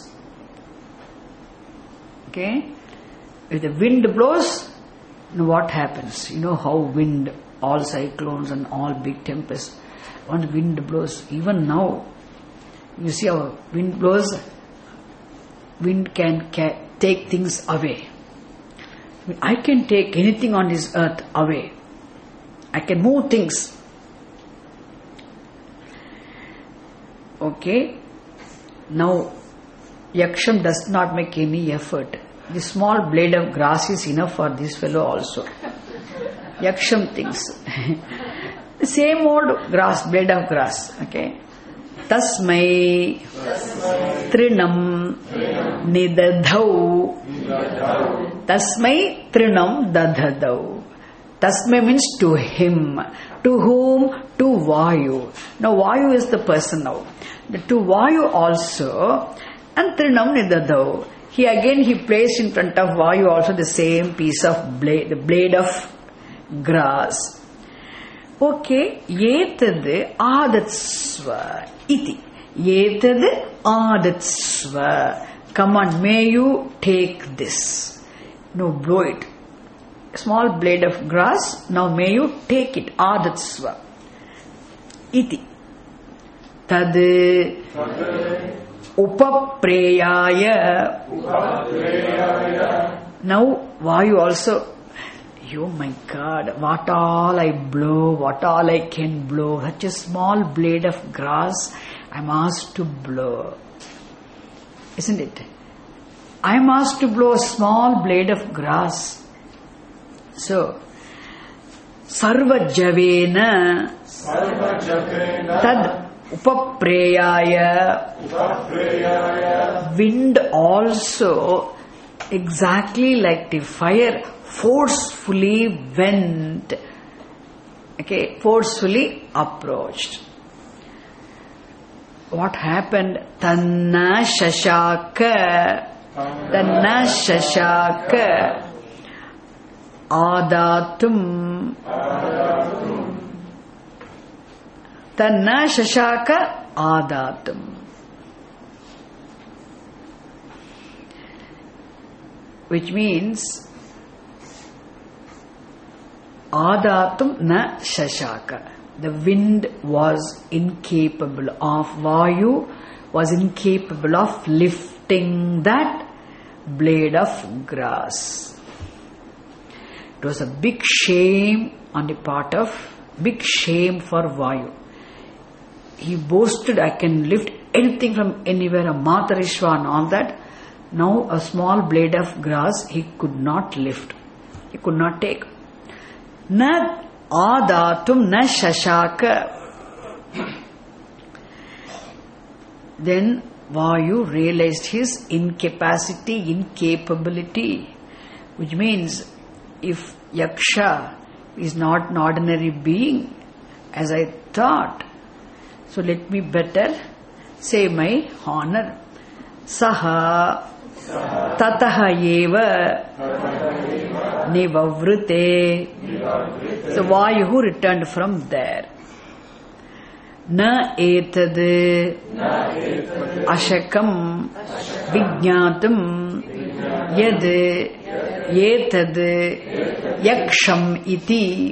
Okay? If the wind blows, you know what happens? You know how wind, all cyclones and all big tempests, when the wind blows, even now, you see how wind blows, wind can ca- take things away. I mean, I can take anything on this earth away. I can move things. Okay? Now, Yaksham does not make any effort. The small blade of grass is enough for this fellow also. Yaksham thinks. The same old grass, blade of grass. Okay. Tasmai trinam nidadhau. Tasmai trinam dadhadau. Tasmai means to him. To whom? To Vayu. Now Vayu is the person now. The to Vayu also. And trinam nidadhau. He again he placed in front of Vayu also the same piece of blade, the blade of grass. Okay, yetad adatsva iti. Yetad adatsva. Come on, may you take this. No, blow it. Small blade of grass, now may you take it. Adatsva iti. Tad upapreyaya. Now Vayu also Oh my God, what all I blow, what all I can blow. Such a small blade of grass I'm asked to blow. Isn't it? I'm asked to blow a small blade of grass. So, Sarvajavena Tad Upapreyaya. Wind also, exactly like the fire, forcefully went, okay, forcefully approached. What happened? Tanna Shashaka, Tanna Shashaka Adatum, Tanna Shashaka Adatum. Which means Adatum na Shashaka. The wind was incapable of, Vayu was incapable of lifting that blade of grass. It was a big shame on the part of, big shame for Vayu. He boasted, I can lift anything from anywhere, a Matarishva and all that. Now a small blade of grass he could not lift. He could not take. Na adatum na shashaka. Then Vayu realized his incapacity, incapability. Which means if Yaksha is not an ordinary being, as I thought, so let me better say my honor. Saha tataha eva nivavrute. So Vayu returned from there. Na etad ashakam vijñātam yad etad yaksham iti.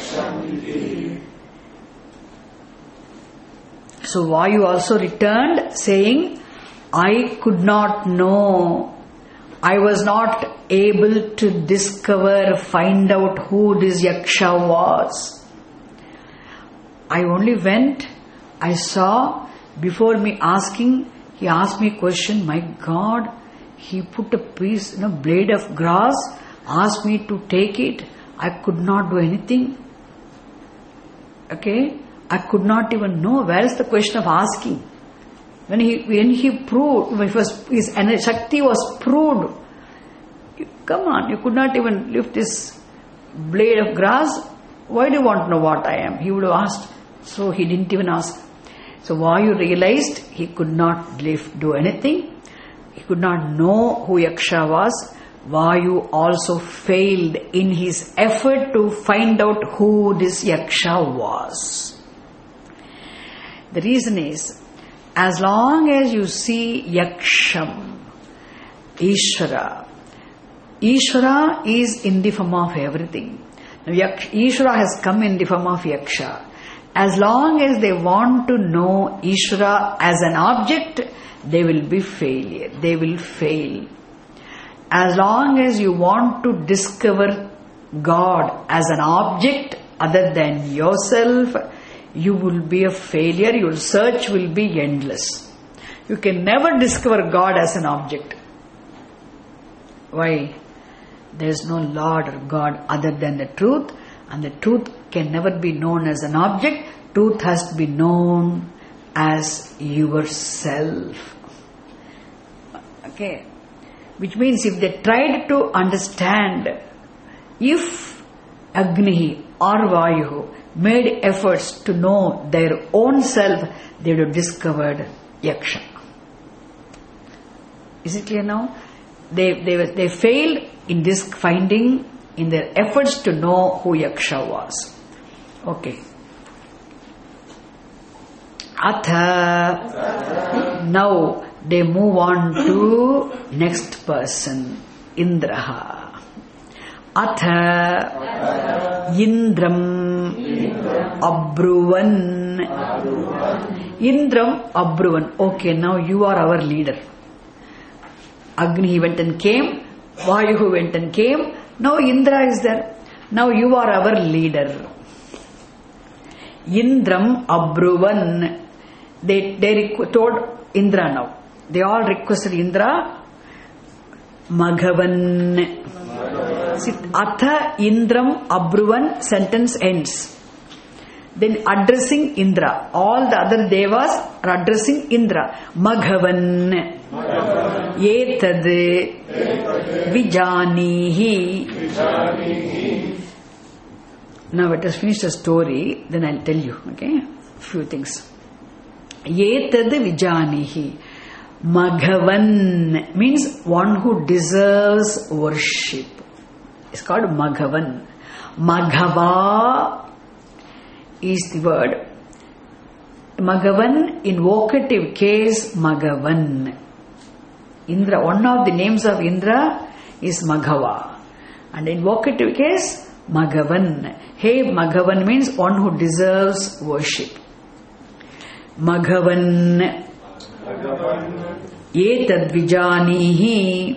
So Vayu also returned saying, I could not know, I was not able to discover, find out who this Yaksha was. I only went, I saw, before me asking, he asked me a question, my God, he put a piece, you know, blade of grass, asked me to take it, I could not do anything. Okay, I could not even know, where is the question of asking? When he when he proved, when was, his Shakti was proved, you, come on, you could not even lift this blade of grass. Why do you want to know what I am? He would have asked. So he didn't even ask. So Vayu realized he could not lift, do anything. He could not know who Yaksha was. Vayu also failed in his effort to find out who this Yaksha was. The reason is, as long as you see Yaksham, Ishvara, Ishvara is in the form of everything. Now Ishvara has come in the form of Yaksha. As long as they want to know Ishvara as an object, they will be failure. They will fail. As long as you want to discover God as an object other than yourself, you will be a failure, your search will be endless. You can never discover God as an object. Why? There is no Lord or God other than the truth, and the truth can never be known as an object. Truth has to be known as yourself. Okay. Which means if they tried to understand, if Agni or Vayu made efforts to know their own self, they would have discovered Yaksha. Is it clear now? They, they, they failed in this finding, in their efforts to know who Yaksha was. Okay. Atha. Now they move on to next person, Indraha. Atha Indram Abruvan. Indram Abruvan. Okay, now you are our leader. Agni went and came, Vayu went and came, now Indra is there. Now you are our leader. Indram Abruvan. They, they told Indra now. They all requested Indra. Maghavan. See, Atha Indram Abruvan sentence ends. Then addressing Indra. All the other devas are addressing Indra. Maghavan. Etad Vijanihi. Now let us finish the story, then I'll tell you, okay? Few things. Etad Vijanihi. Maghavan means one who deserves worship. It's called Maghavan. Maghava is the word. Maghavan in vocative case, Maghavan. Indra, one of the names of Indra is Maghava. And in vocative case, Maghavan. Hey, Maghavan means one who deserves worship. Maghavan. Etad Vijanihi.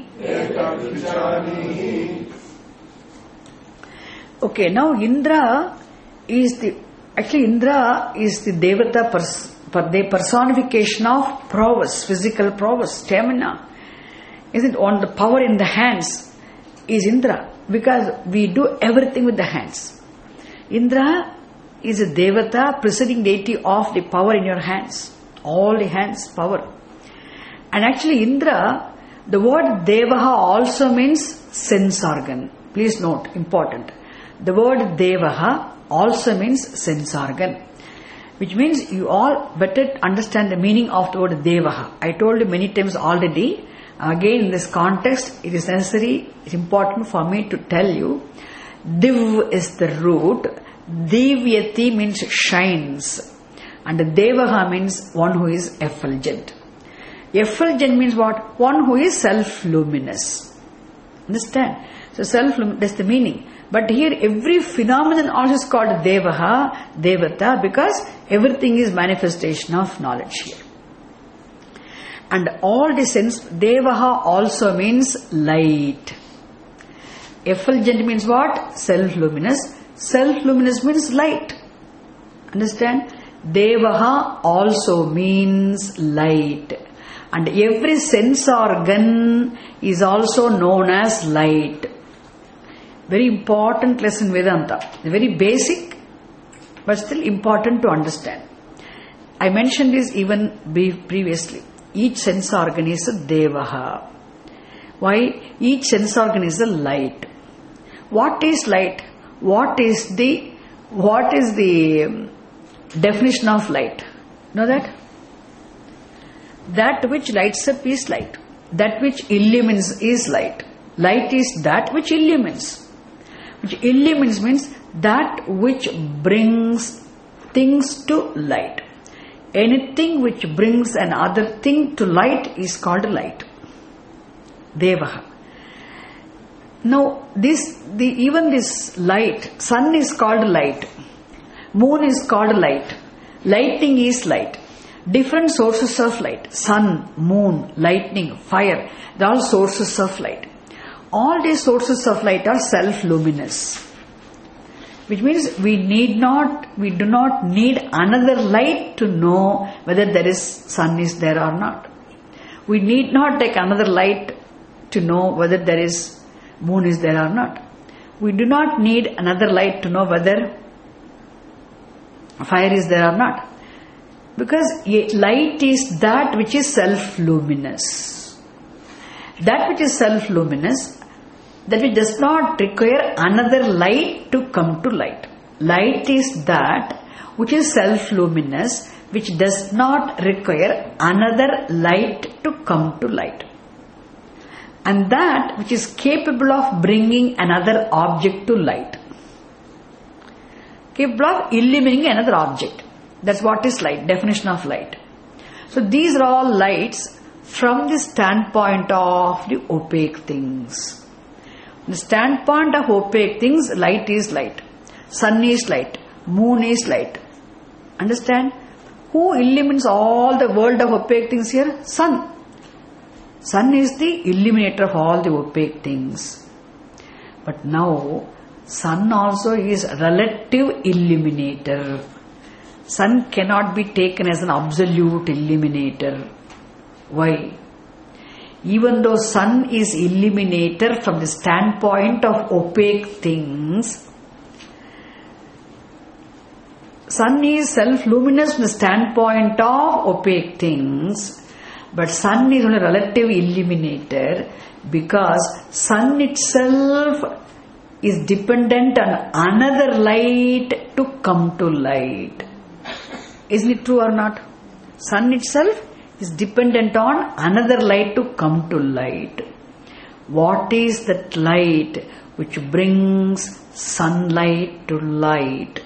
Okay, now Indra is the, actually Indra is the Devata, pers, the personification of prowess, physical prowess, stamina. Isn't it? On the power in the hands is Indra, because we do everything with the hands. Indra is a Devata, preceding deity of the power in your hands. All the hands, power. And actually Indra, the word Devaha also means sense organ. Please note, important. The word Devaha also means sense organ. Which means you all better understand the meaning of the word Devaha. I told you many times already. Again, in this context, it is necessary, it's important for me to tell you. Div is the root. Divyati means shines. And Devaha means one who is effulgent. Effulgent means what? One who is self-luminous. Understand? So self-luminous, that's the meaning. But here every phenomenon also is called Devaha, Devata, because everything is manifestation of knowledge here. And all the sense, Devaha also means light. Effulgent means what? Self-luminous. Self-luminous means light. Understand? Devaha also means light. And every sense organ is also known as light. Very important lesson Vedanta. Very basic, but still important to understand. I mentioned this even previously. Each sense organ is a Devaha. Why? Each sense organ is a light. What is light? What is the what is the definition of light? Know that? That which lights up is light. That which illumines is light. Light is that which illumines. Which illumines means that which brings things to light. Anything which brings another thing to light is called light. Devaha. Now, this the even this light, sun is called light, moon is called light, lightning is light. Different sources of light, sun, moon, lightning, fire, they are all sources of light. All these sources of light are self-luminous. Which means we need not, we do not need another light to know whether there is sun is there or not. We need not take another light to know whether there is moon is there or not. We do not need another light to know whether fire is there or not. Because light is that which is self-luminous. That which is self-luminous, that which does not require another light to come to light. Light is that which is self-luminous, which does not require another light to come to light. And that which is capable of bringing another object to light. Capable of illuminating another object. That's what is light, definition of light. So these are all lights from the standpoint of the opaque things. The standpoint of opaque things, light is light. Sun is light. Moon is light. Understand? Who illumines all the world of opaque things here? Sun. Sun is the illuminator of all the opaque things. But now, Sun also is relative illuminator. Sun cannot be taken as an absolute illuminator. Why? Even though sun is illuminator from the standpoint of opaque things, sun is self-luminous from the standpoint of opaque things, but sun is only a relative illuminator because sun itself is dependent on another light to come to light. Isn't it true or not? Sun itself is dependent on another light to come to light. What is that light which brings sunlight to light?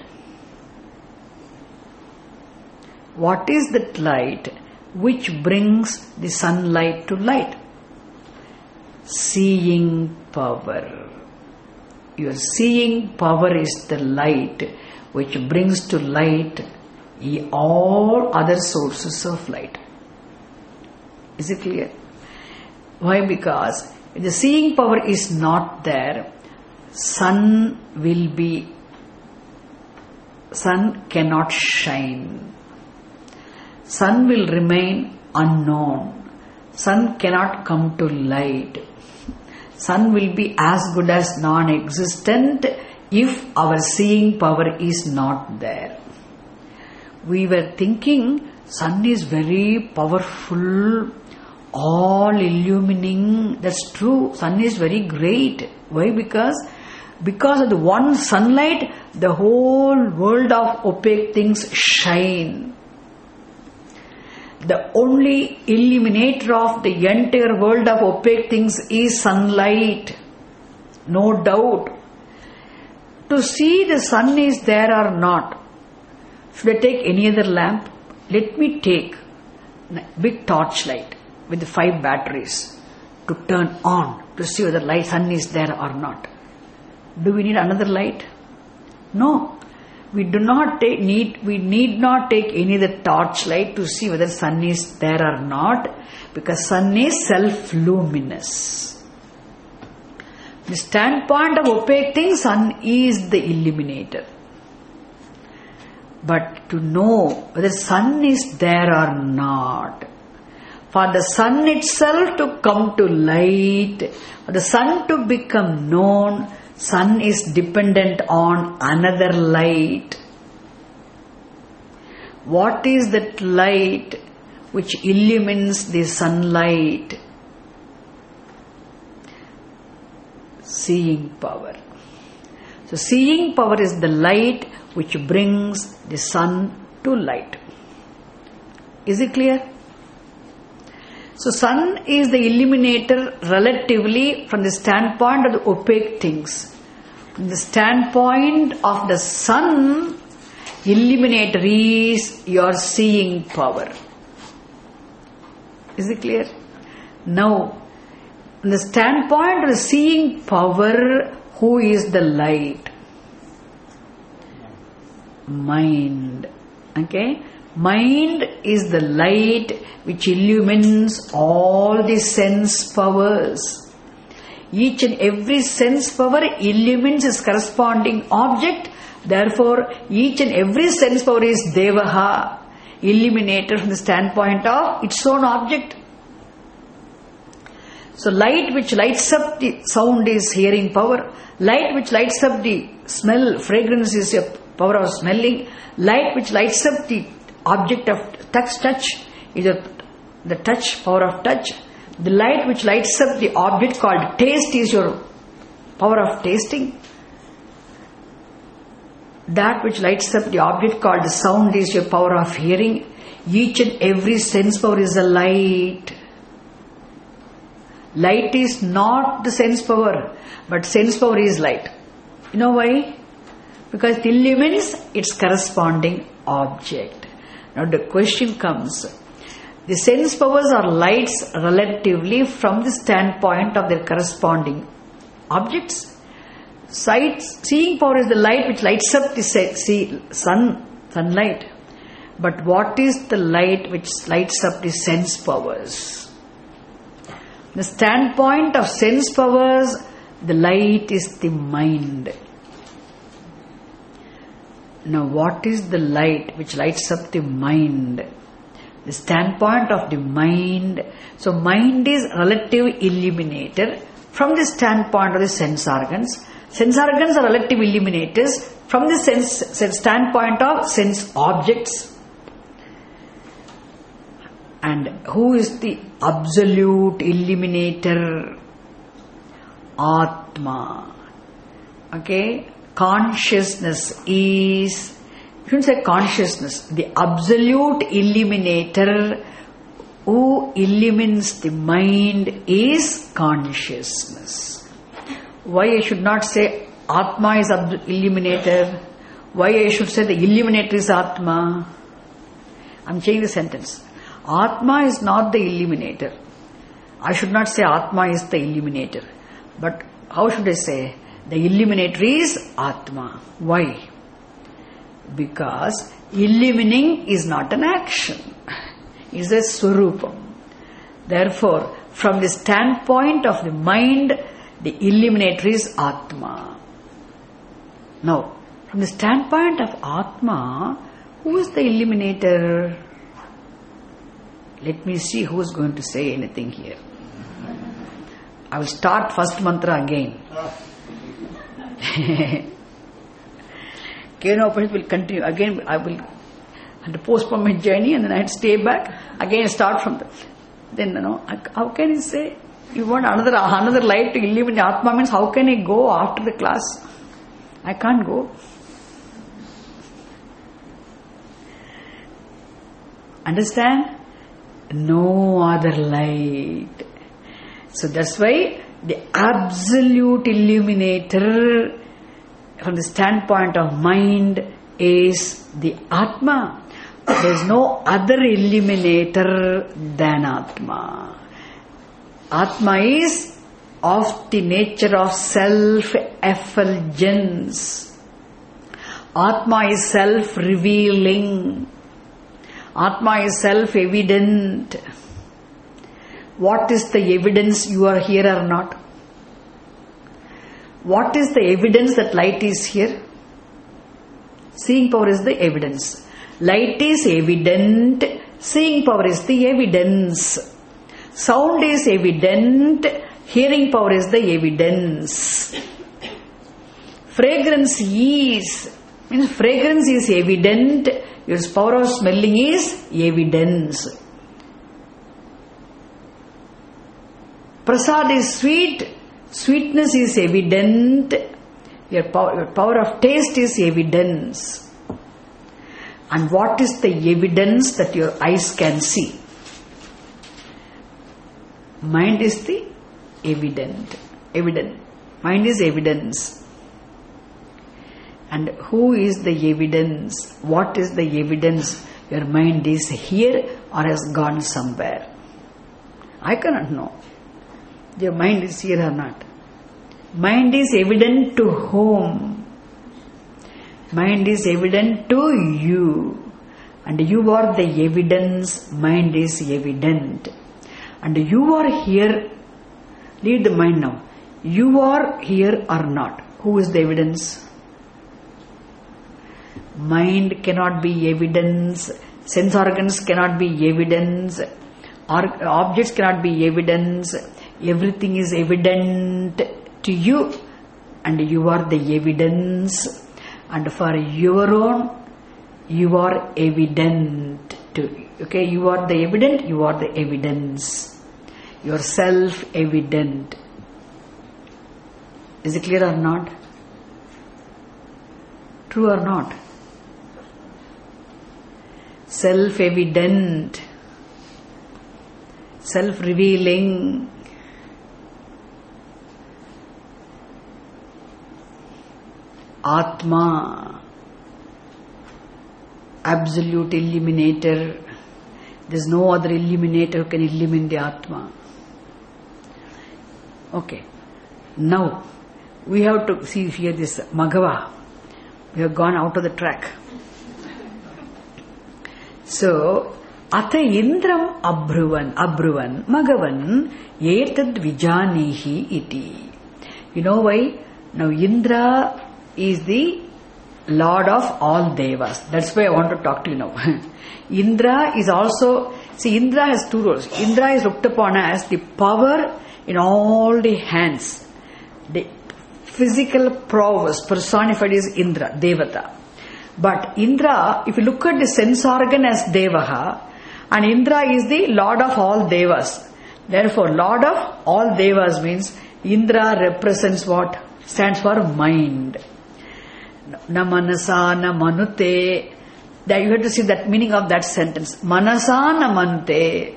What is that light which brings the sunlight to light? Seeing power. Your seeing power is the light which brings to light all other sources of light. Is it clear? Why? Because if the seeing power is not there, sun will be, sun cannot shine. Sun will remain unknown. Sun cannot come to light. Sun will be as good as non-existent if our seeing power is not there. We were thinking sun is very powerful, all illumining. That's true. Sun is very great. Why? Because because of the one sunlight, the whole world of opaque things shine. The only illuminator of the entire world of opaque things is sunlight. No doubt. To see the sun is there or not, should I take any other lamp? Let me take a big torchlight with five batteries to turn on to see whether light sun is there or not. Do we need another light? No. We do not take, need, we need not take any other torchlight to see whether sun is there or not, because sun is self-luminous. The standpoint of opaque things, sun is the illuminator. But to know whether sun is there or not, for the sun itself to come to light, for the sun to become known, sun is dependent on another light. What is that light which illumines the sunlight? Seeing power. So seeing power is the light which brings the sun to light. Is it clear? So sun is the illuminator relatively from the standpoint of the opaque things. From the standpoint of the sun, illuminator is your seeing power. Is it clear? Now, from the standpoint of the seeing power, who is the light? Mind. Okay? Mind is the light which illumines all the sense powers. Each and every sense power illumines its corresponding object. Therefore, each and every sense power is Devaha, illuminator from the standpoint of its own object. So light which lights up the sound is hearing power. Light which lights up the smell, fragrance is a power of smelling. Light which lights up the object of touch, touch is a, the touch, power of touch. The light which lights up the object called taste is your power of tasting. That which lights up the object called sound is your power of hearing. Each and every sense power is a light. Light is not the sense power, but sense power is light. You know why? Because it illumines its corresponding object. Now the question comes, the sense powers are lights relatively from the standpoint of their corresponding objects. Sight, seeing power is the light which lights up the see, sun, sunlight. But what is the light which lights up the sense powers? The standpoint of sense powers, the light is the mind. Now what is the light which lights up the mind? The standpoint of the mind. So mind is relative illuminator from the standpoint of the sense organs. Sense organs are relative illuminators from the sense, sense standpoint of sense objects. And who is the absolute illuminator? Atma. Okay? Consciousness is, you shouldn't say consciousness, the absolute illuminator who illumines the mind is consciousness. Why I should not say Atma is illuminator? Why I should say the illuminator is Atma? I'm changing the sentence. Atma is not the illuminator. I should not say Atma is the illuminator. But how should I say? The illuminator is Atma. Why? Because illumining is not an action. It is a swarupam. Therefore, from the standpoint of the mind, the illuminator is Atma. Now, from the standpoint of Atma, who is the illuminator? Let me see who is going to say anything here. I will start first mantra again. Keno Upanishad will continue. Again, I will have to postpone my journey and then I have to stay back. Again, start from the. Then, you know, how can you say, you want another another light to illuminate Atma means how can I go after the class? I can't go. Understand? No other light. So that's why the absolute illuminator from the standpoint of mind is the Atma. There is no other illuminator than Atma. Atma is of the nature of self-effulgence. Atma is self-revealing. Atma is self-evident. What is the evidence you are here or not? What is the evidence that light is here? Seeing power is the evidence. Light is evident. Seeing power is the evidence. Sound is evident. Hearing power is the evidence. Fragrance is, means fragrance is evident. Your power of smelling is evidence. Prasad is sweet. Sweetness is evident. Your power, your power of taste is evidence. And what is the evidence that your eyes can see? Mind is the evident. Evident. Mind is evidence. And who is the evidence? What is the evidence? Your mind is here or has gone somewhere. I cannot know. Your mind is here or not. Mind is evident to whom? Mind is evident to you. And you are the evidence. Mind is evident. And you are here. Leave the mind now. You are here or not. Who is the evidence? Mind cannot be evidence. Sense organs cannot be evidence. Or objects cannot be evidence. Everything is evident to you. And you are the evidence. And for your own, you are evident to. Okay, you are the evident, you are the evidence. You are self-evident. Is it clear or not? True or not? Self-evident. Self-revealing. Atma, absolute illuminator. There is no other illuminator who can illumine the Atma. Okay. Now, we have to see here this Maghava. We have gone out of the track. So, Atha Indram Abruvan, Abruvan, Maghavan, Etad Vijanihi iti. You know why? Now, Indra is the Lord of all Devas. That's why I want to talk to you now. Indra is also, see, Indra has two roles. Indra is looked upon as the power in all the hands. The physical prowess personified is Indra, Devata. But Indra, if you look at the sense organ as Devaha, and Indra is the Lord of all Devas. Therefore, Lord of all Devas means Indra represents what? Stands for mind. Na manasa na manute. That you have to see that meaning of that sentence. Manasa na manute.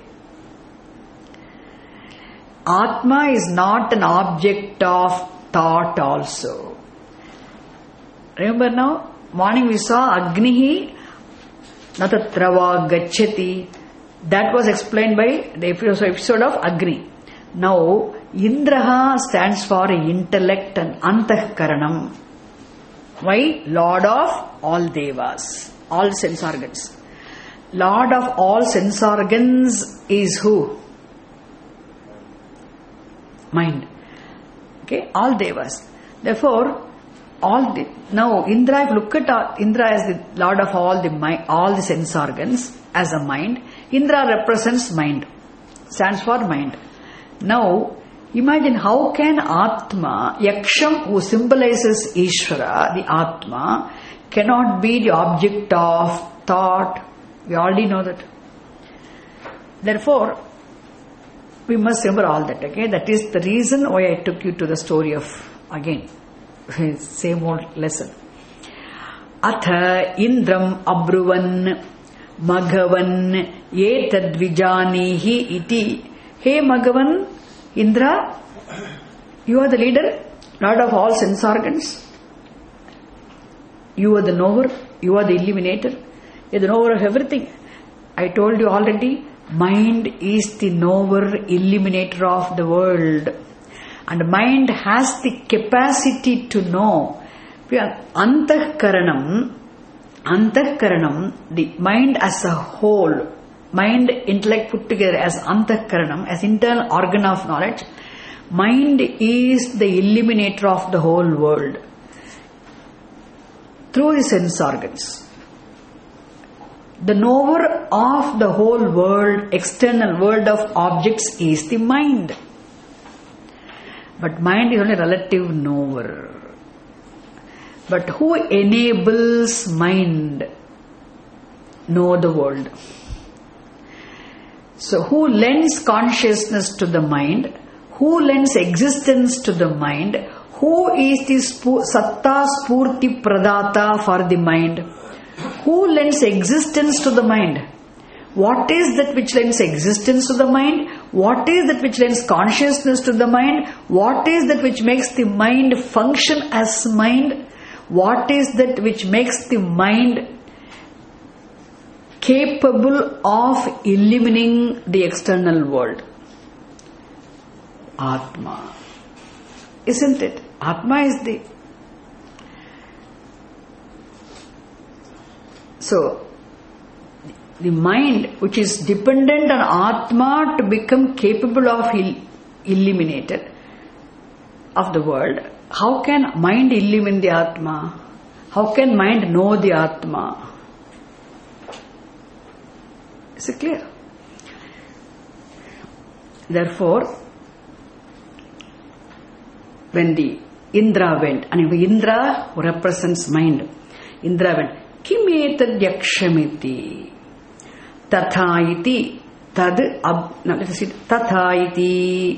Atma is not an object of thought also. Remember now? Morning we saw Agnihi Natatrava Gacchati. That was explained by the episode of Agni. Now, Indraha stands for intellect and Antahkaranam. Why? Lord of all Devas, all sense organs. Lord of all sense organs is who? Mind. Okay, all Devas. Therefore, all the, now Indra, if you look at uh, Indra as the Lord of all the mind, all the sense organs as a mind, Indra represents mind, stands for mind. Now, imagine how can Atma, Yaksham who symbolizes Ishvara, the Atma, cannot be the object of thought. We already know that. Therefore, we must remember all that, okay? That is the reason why I took you to the story of, again, same old lesson. Atha Indram Abruvan Maghavan Etadvijanihi iti. Hey Maghavan, Indra, you are the leader, Lord of all sense organs. You are the knower, you are the illuminator, you are the knower of everything. I told you already, mind is the knower, illuminator of the world. And mind has the capacity to know. Antahkaranam, Antahkaranam, the mind as a whole, mind, intellect put together as Antahkaranam, as internal organ of knowledge, mind is the illuminator of the whole world through the sense organs. The knower of the whole world, external world of objects is the mind. But mind is only relative knower. But who enables mind know the world? So who lends consciousness to the mind? Who lends existence to the mind? Who is the spu- Satta Spurti Pradata for the mind? Who lends existence to the mind? What is that which lends existence to the mind? What is that which lends consciousness to the mind? What is that which makes the mind function as mind? What is that which makes the mind capable of illuminating the external world? Atma. Isn't it? Atma is the... So, the mind which is dependent on Atma to become capable of il- illuminated of the world, how can mind illumine the Atma? How can mind know the Atma? Is it clear? Therefore, when the Indra went, and Indra represents mind, Indra went, Kim etad yakshamiti tatha iti tad ab, now let us see, tatha iti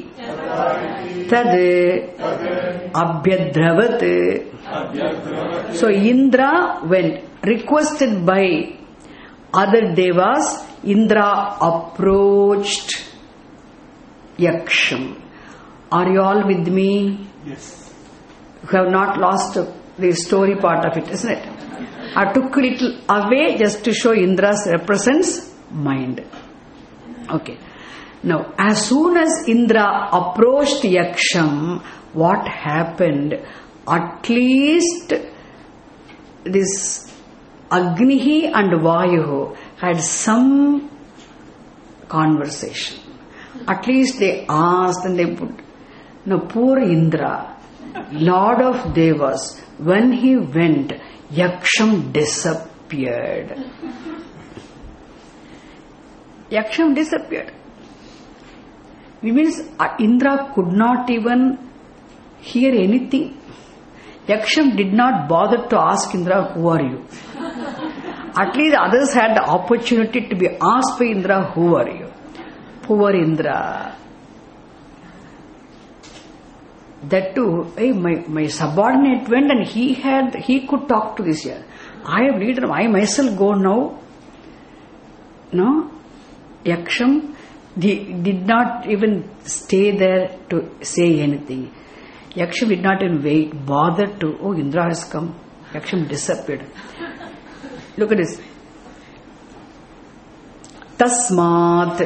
tad abhyadravat. So Indra went, requested by other devas, Indra approached Yaksham. Are you all with me? Yes. You have not lost the story part of it, isn't it? I took a little away just to show Indra's represents mind. Okay. Now, as soon as Indra approached Yaksham, what happened? At least this Agnihi and Vayuhu had some conversation. At least they asked and they put. Now, poor Indra, Lord of Devas, when he went, Yaksham disappeared. Yaksham disappeared. It means Indra could not even hear anything. Yaksham did not bother to ask Indra, who are you? At least others had the opportunity to be asked by Indra, who are you? Poor Indra. That too, hey, my, my subordinate went and he had, he could talk to this year. I am leader, I myself go now. No? Yaksham did not even stay there to say anything. Yaksham did not even wait, bother to, oh, Indra has come. Yaksham disappeared. Look at this. Tasmat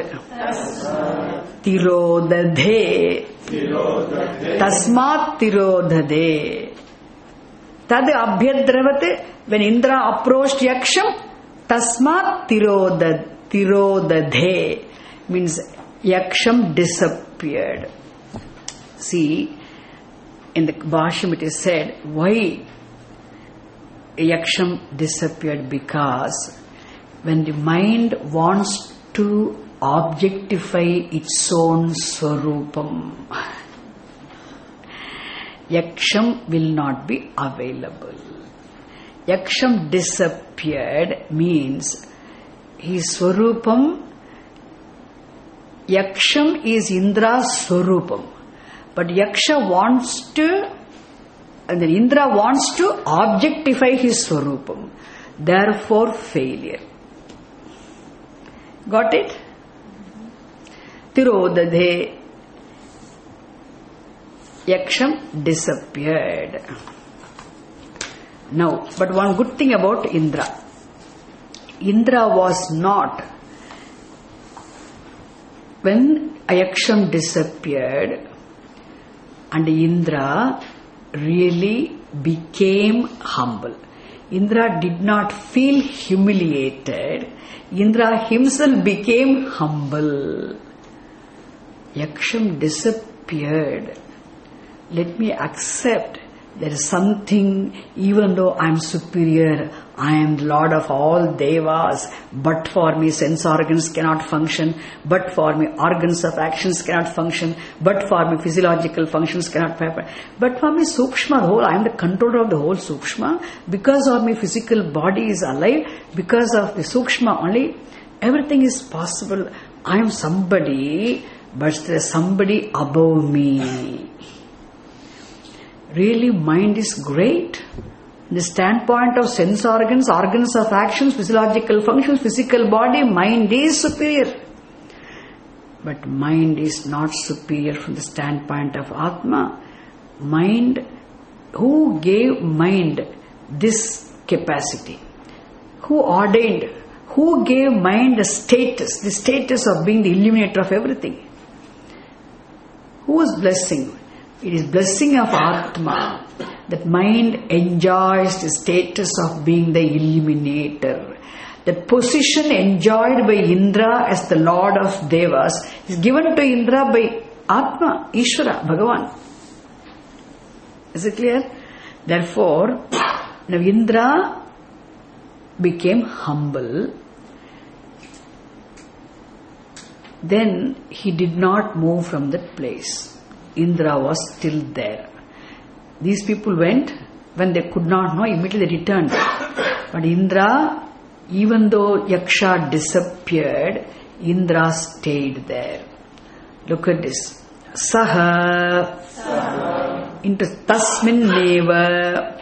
tirodadhe. Tasmat tirodadhe. Tad abhyadravate. When Indra approached Yaksham, Tasmat tirodad, tirodadhe means Yaksham disappeared. See, in the Bhashyam it is said, why Yaksham disappeared? Because when the mind wants to objectify its own Swarupam, Yaksham will not be available. Yaksham disappeared means his Swarupam, Yaksham is Indra's Swarupam. But Yaksha wants to, and then Indra wants to objectify his Swarupam. Therefore, failure. Got it? Tirodadhe. Yaksham disappeared. Now, but one good thing about Indra. Indra was not, when Yaksham disappeared, and Indra really became humble. Indra did not feel humiliated. Indra himself became humble. Yaksham disappeared. Let me accept there is something, even though I am superior, I am the Lord of all Devas, but for me sense organs cannot function, but for me organs of actions cannot function, but for me physiological functions cannot happen, but for me Sukshma whole, I am the controller of the whole Sukshma, because of my physical body is alive, because of the Sukshma only, everything is possible. I am somebody, but there is somebody above me. Really, mind is great. The standpoint of sense organs, organs of actions, physiological functions, physical body, mind is superior. But mind is not superior from the standpoint of Atma. Mind, who gave mind this capacity? Who ordained? Who gave mind the status, the status of being the illuminator of everything? Who is blessing? It is blessing of Atma that mind enjoys the status of being the illuminator. The position enjoyed by Indra as the Lord of Devas is given to Indra by Atma, Ishvara, Bhagavan. Is it clear? Therefore, now Indra became humble. Then he did not move from that place. Indra was still there. These people went, when they could not know, immediately they returned. But Indra, even though Yaksha disappeared, Indra stayed there. Look at this. Saha, Saha. Into Tasmin Neva,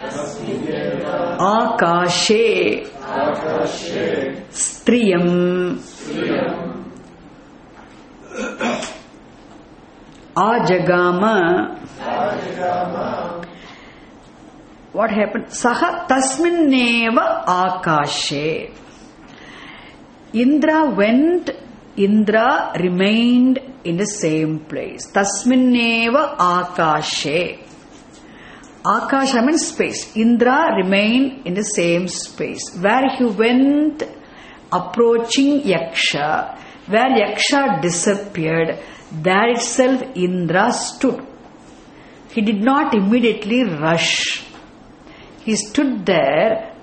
Akashe, Akashe. Striyam, Striyam. Ajagama. Ajagama. What happened? Saha tasmin neva akashe. Indra went, Indra remained in the same place. Tasmin neva akashe. Akasha means space. Indra remained in the same space. Where he went, approaching Yaksha, where Yaksha disappeared, there itself Indra stood. He did not immediately rush. He stood there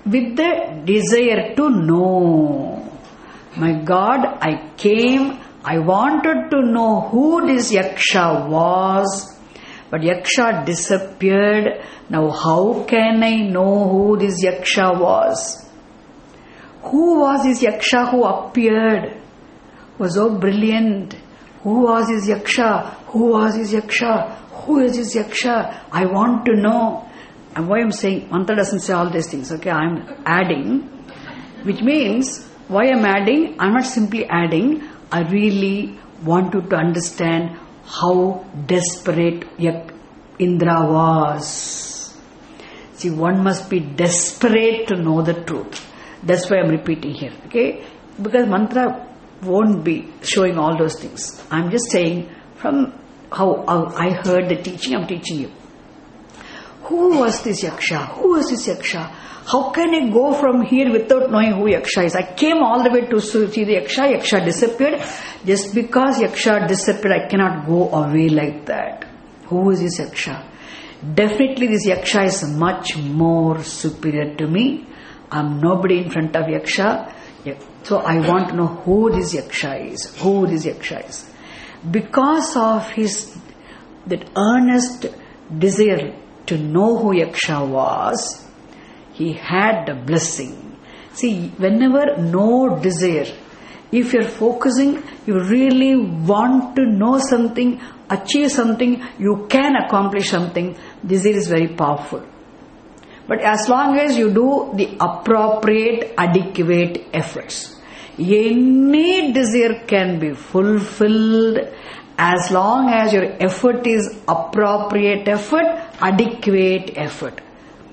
with the desire to know. My God, I came, I wanted to know who this Yaksha was, but Yaksha disappeared. Now how can I know who this Yaksha was? Who was this Yaksha who appeared? Was so brilliant. Who was this Yaksha? Who was this Yaksha? Who is this Yaksha? I want to know. And why I'm saying, mantra doesn't say all these things, okay? I'm adding, which means, why I'm adding? I'm not simply adding. I really want you to understand how desperate Indra was. See, one must be desperate to know the truth. That's why I'm repeating here, okay? Because mantra won't be showing all those things. I'm just saying from how, how I heard the teaching, I'm teaching you. Who was this Yaksha? Who was this Yaksha? How can I go from here without knowing who Yaksha is? I came all the way to see the Yaksha. Yaksha disappeared. Just because Yaksha disappeared, I cannot go away like that. Who is this Yaksha? Definitely this Yaksha is much more superior to me. I'm nobody in front of Yaksha. So I want to know who this Yaksha is. Who this Yaksha is. Because of his, that earnest desire to know who Yaksha was, he had the blessing. See, whenever no desire, if you're focusing, you really want to know something, achieve something, you can accomplish something, desire is very powerful. But as long as you do the appropriate, adequate efforts, any desire can be fulfilled as long as your effort is appropriate effort, adequate effort.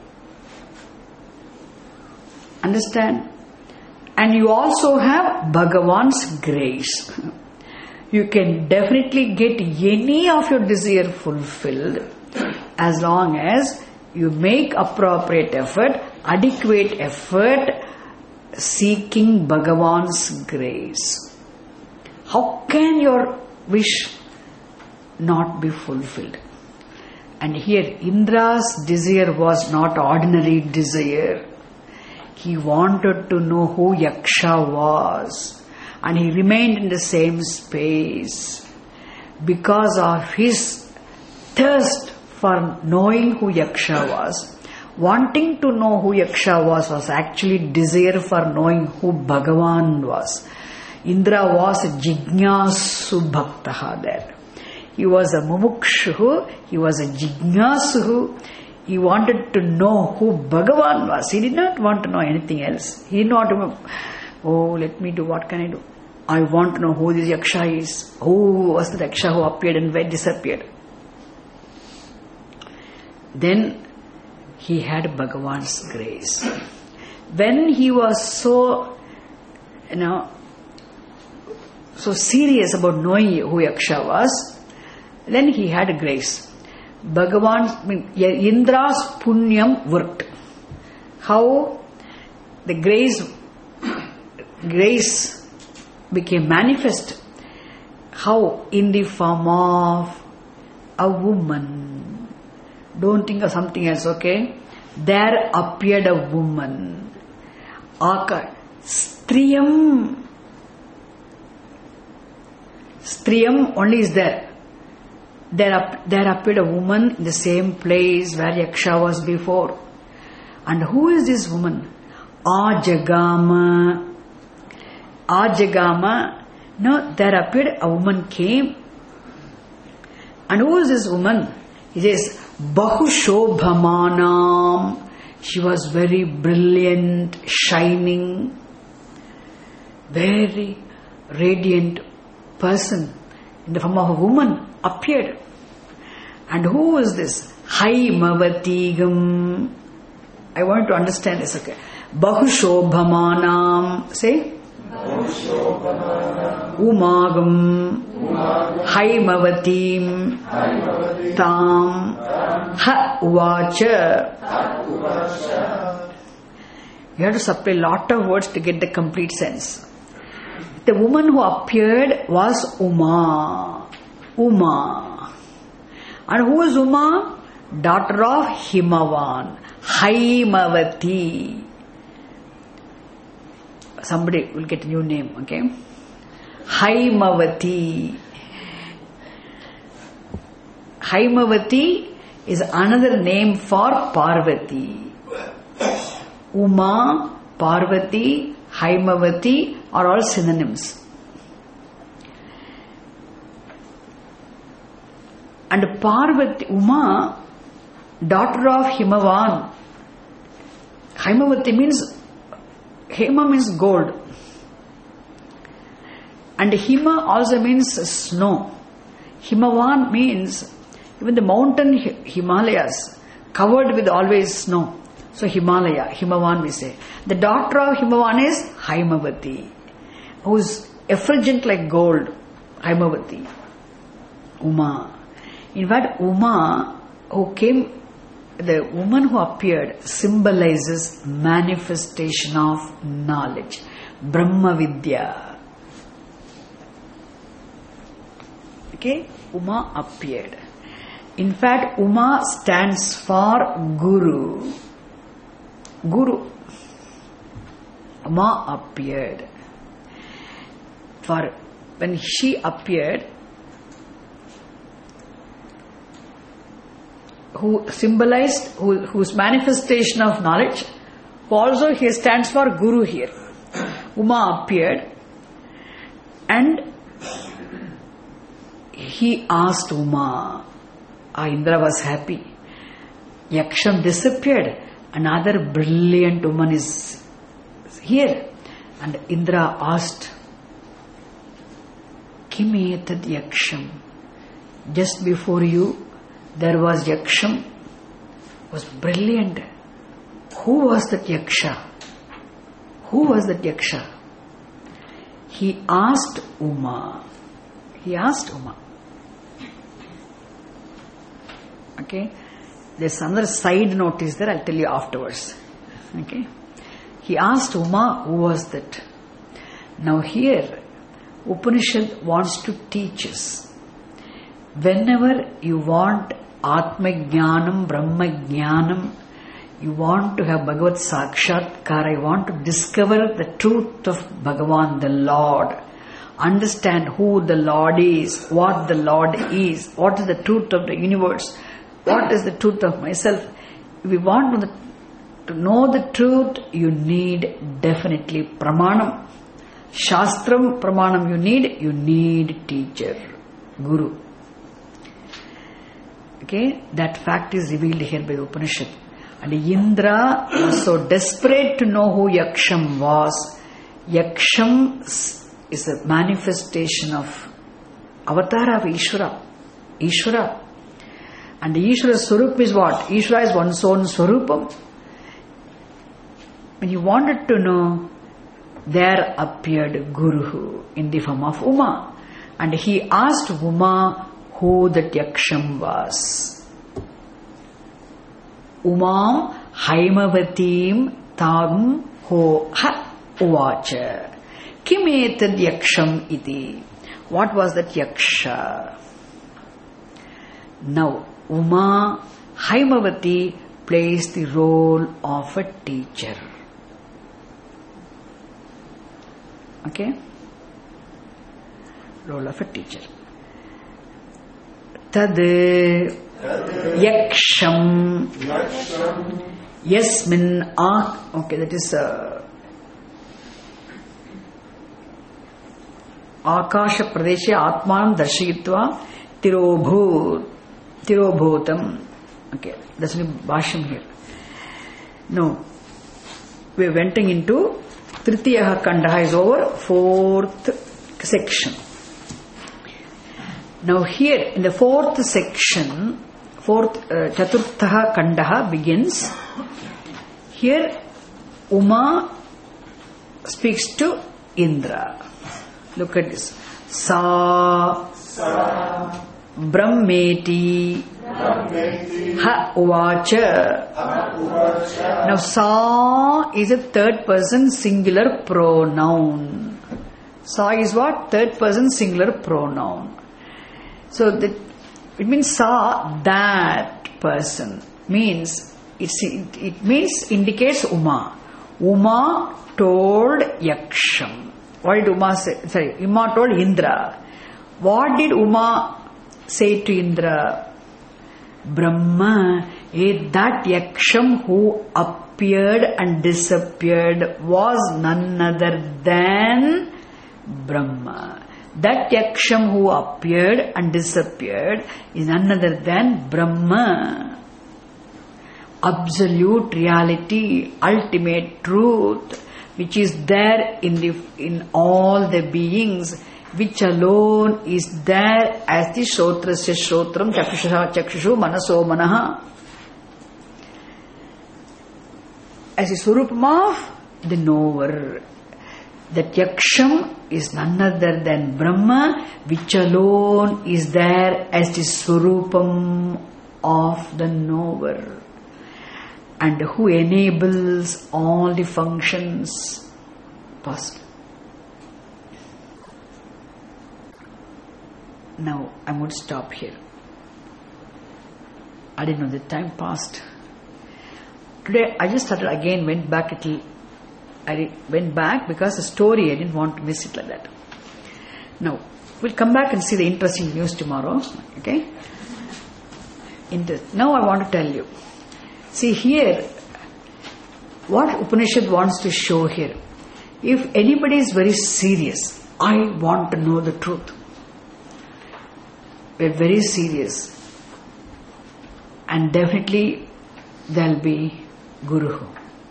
Understand? And you also have Bhagavan's grace. You can definitely get any of your desire fulfilled as long as you make appropriate effort, adequate effort, seeking Bhagavan's grace. How can your wish not be fulfilled? And here Indra's desire was not ordinary desire. He wanted to know who Yaksha was, and he remained in the same space because of his thirst for knowing who Yaksha was. Wanting to know who Yaksha was was actually desire for knowing who Bhagavan was. Indra was a Jignasu Bhaktaha there. He was a Mumukshu, he was a Jignasu. He wanted to know who Bhagavan was. He did not want to know anything else. He did not want to, oh, let me do, what can I do? I want to know who this Yaksha is. Who was the Yaksha who appeared and where disappeared? Then he had Bhagavan's grace. When he was so, you know, so serious about knowing who Yaksha was, then he had grace. Bhagavan, I mean, Indra's punyam worked. How the grace, grace became manifest. How? In the form of a woman. Don't think of something else, okay? There appeared a woman. Aka, Striyam. Striyam only is there. There, there appeared a woman in the same place where Yaksha was before. And who is this woman? Ajagama. Ajagama. No, there appeared a woman came. And who is this woman? He says, Bahushobhamanam. She was very brilliant, shining, very radiant person in the form of a woman appeared. And who was this? Haimavatigam. I want to understand this, okay? Bahushobhamanam. Say? Umagam. Haimavatim. Tam. Ha uvacha. You have to supply a lot of words to get the complete sense. The woman who appeared was Uma. Uma. And who is Uma? Daughter of Himavan. Haimavati. somebody will get a new name, okay? Haimavati. Haimavati is another name for Parvati. Uma, Parvati, Haimavati are all synonyms. And Parvati, Uma, daughter of Himavan. Haimavati means, Hema means gold. And Hima also means snow. Himavan means even the mountain Himalayas covered with always snow. So Himalaya, Himavan we say. The daughter of Himavan is Haimavati, who is effulgent like gold. Haimavati. Uma. In fact, Uma, who came, the woman who appeared, symbolizes manifestation of knowledge. Brahma Vidya. Okay? Uma appeared. In fact, Uma stands for Guru. Guru. Uma appeared. For when she appeared, who symbolized, who, whose manifestation of knowledge, who also here stands for Guru here. Uma appeared and he asked Uma. Ah, Indra was happy. Yaksham disappeared. Another brilliant woman is here. And Indra asked, Kim etad Yaksham? Just before you, there was Yaksham, was brilliant. Who was that Yaksha? Who was that Yaksha? He asked Uma. He asked Uma. Okay? There's another side note is there, I'll tell you afterwards. Okay? He asked Uma, who was that? Now here, Upanishad wants to teach us. Whenever you want Atma Jnanam, Brahma Jnanam, you want to have Bhagavad Sakshatkara, you want to discover the truth of Bhagavan, the Lord. Understand who the Lord is, what the Lord is, what is the truth of the universe, what is the truth of myself. If you want to, to know the truth, you need definitely Pramanam. Shastram Pramanam you need, you need teacher, Guru. Okay, that fact is revealed here by the Upanishad. And Indra was so desperate to know who Yaksham was. Yaksham is a manifestation of avatar of Ishvara. Ishvara. And Ishvara's Swarup is what? Ishvara is one's own Swarupam. When he wanted to know, there appeared Guru in the form of Uma. And he asked Uma who that Yaksham was. Umam Haimavatim Tam Ho Ha Uvacha. Kim etad Yaksham iti. What was that Yaksha? Now, Uma Haimavati plays the role of a teacher. Okay? Role of a teacher. Tad Yaksham Yasmin Ah. Okay, that is uh, Akasha Pradeshe Atmanam Darshitva Tirobhut Tirobhutam. Okay, that's the Bhashyam here. Now, we are entering into Tritiyaha Kandaha is over, fourth section. Now here in the fourth section, fourth uh, Chaturthaha Kandaha begins. Here Uma speaks to Indra. Look at this. Sa, Sa Brahmeti, Brahmeti Ha Uvacha. Now Sa is a third person singular pronoun. Sa is what? Third person singular pronoun. So the, it means Sa, that person, means it's, it, it means indicates Uma. Uma told Yaksham. What did Uma say? Sorry, Uma told Indra. What did Uma say to Indra? Brahma, eh, that Yaksham who appeared and disappeared was none other than Brahma. That Yaksham who appeared and disappeared is none other than Brahma. Absolute reality, ultimate truth, which is there in the in all the beings, which alone is there as the Shrotrasya Shrotram, Chakshusha Chakshushu, Manaso Manaha. As the Swarupam of the knower. That Yaksham is none other than Brahma, which alone is there as the Swarupam of the knower, and who enables all the functions possible. Now I'm going to stop here. I didn't know the time passed. Today I just started again, went back a little. I went back because the story, I didn't want to miss it like that. Now, we'll come back and see the interesting news tomorrow. Okay? Inter- now I want to tell you. See here, what Upanishad wants to show here. If anybody is very serious, I want to know the truth. We're very serious. And definitely there'll be Guru.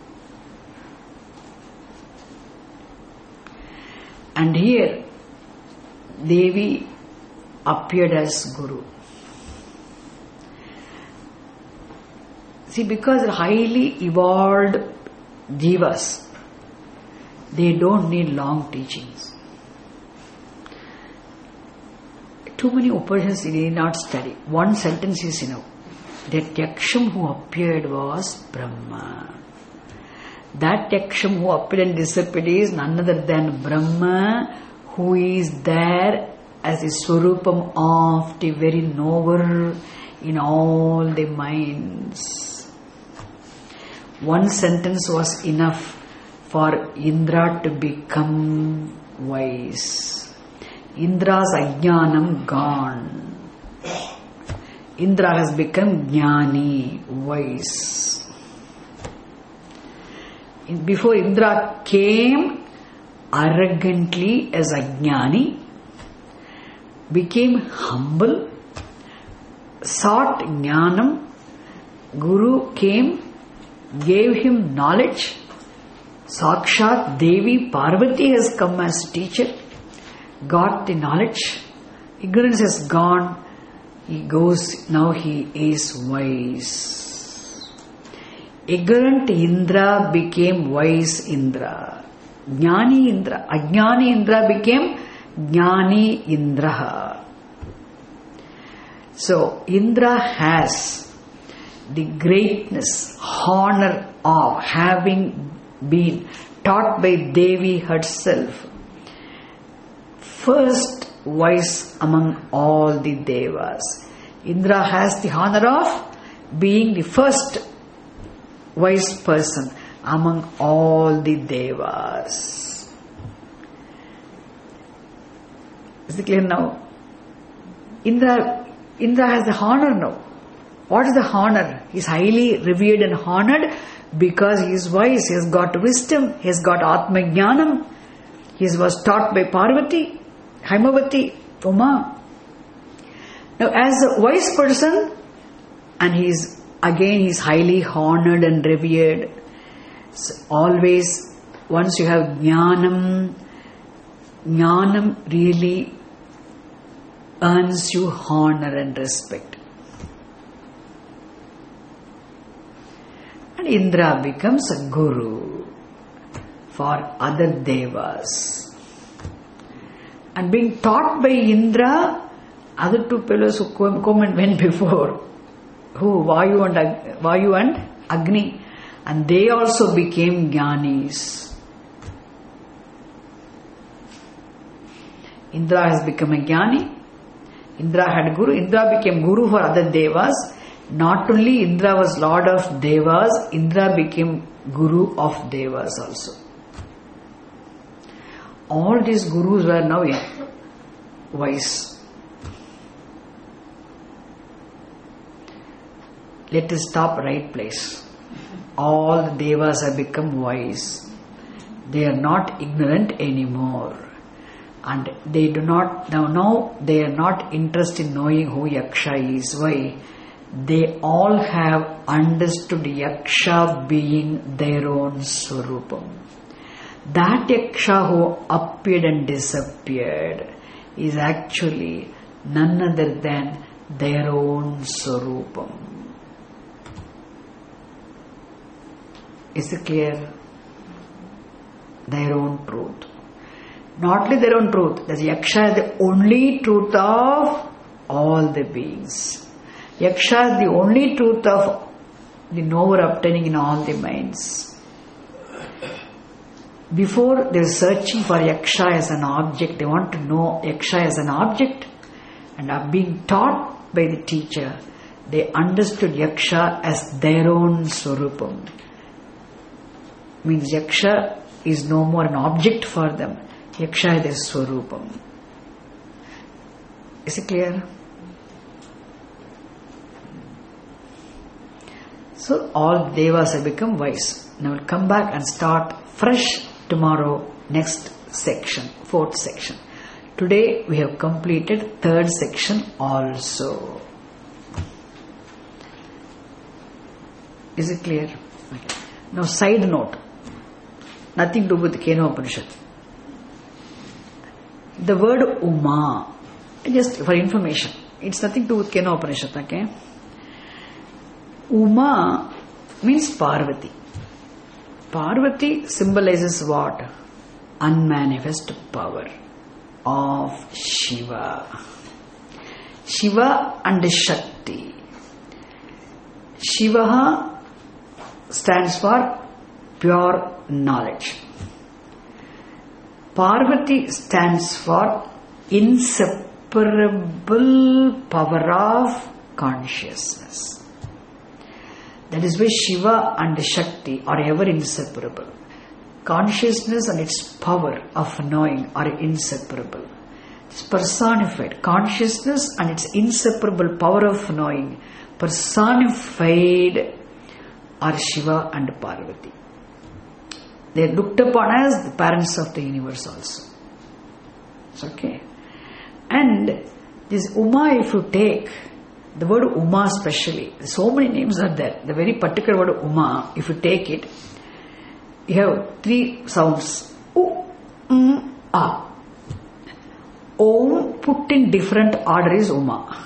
And here, Devi appeared as Guru. See, because they're highly evolved jivas, they don't need long teachings. Too many Upanishads they need not study. One sentence is enough. That Yaksham who appeared was Brahma. That Yaksham who appeared and disappeared is none other than Brahma, who is there as the Swarupam of the very knower in all the minds. One sentence was enough for Indra to become wise. Indra's ajnanam gone. Indra has become jnani, wise. Before Indra came arrogantly as ajnani, became humble, sought jnanam, Guru came, gave him knowledge. Sakshat Devi Parvati has come as teacher, got the knowledge, ignorance has gone, he goes, now he is wise. Ignorant Indra became wise Indra. Jnani Indra. Ajnani Indra became Jnani Indra. So Indra has the greatness, honor of having been taught by Devi herself. First wise among all the Devas. Indra has the honor of being the first wise person among all the Devas. Is it clear now? Indra, Indra has the honor now. What is the honor? He is highly revered and honored because he is wise. He has got wisdom. He has got Atma Jnanam. He was taught by Parvati, Haimavati, Uma. Now as a wise person, and he is again, he is highly honored and revered. So always, once you have jnanam, jnanam really earns you honor and respect. And Indra becomes a guru for other devas. And being taught by Indra, other two fellows who come and went before, who Vayu and Vayu and Agni, and they also became jnanis. Indra has become a jnani. Indra had guru. Indra became guru for other devas. Not only Indra was Lord of Devas, Indra became Guru of Devas also. All these Gurus were now wise. Let us stop right place. All the Devas have become wise. They are not ignorant anymore. And they do not, now, now they are not interested in knowing who Yaksha is. Why? They all have understood Yaksha being their own Swarupam. That Yaksha who appeared and disappeared is actually none other than their own Swarupam. Is it clear? Their own truth. Not only their own truth, that Yaksha is the only truth of all the beings. Yaksha is the only truth of the knower obtaining in all the minds. Before they were searching for Yaksha as an object, they want to know Yaksha as an object, and are being taught by the teacher, they understood Yaksha as their own Swarupam. Means Yaksha is no more an object for them. Yaksha is their Swarupam. Is it clear? So all Devas have become wise. Now we'll come back and start fresh tomorrow, next section, fourth section. Today we have completed third section also. Is it clear? Okay. Now side note, nothing to do with Kena Upanishad. The word Uma, just for information, it's nothing to do with Kena Upanishad, okay? Uma means Parvati. Parvati symbolizes what? Unmanifest power of Shiva. Shiva and Shakti. Shiva stands for pure knowledge. Parvati stands for inseparable power of consciousness. That is why Shiva and Shakti are ever inseparable. Consciousness and its power of knowing are inseparable. It's personified. Consciousness and its inseparable power of knowing, personified, are Shiva and Parvati. They are looked upon as the parents of the universe also. It's okay. And this Uma, if you take the word Uma especially, so many names are there. The very particular word Uma, if you take it, you have three sounds. U, M, A. Om put in different order is Uma.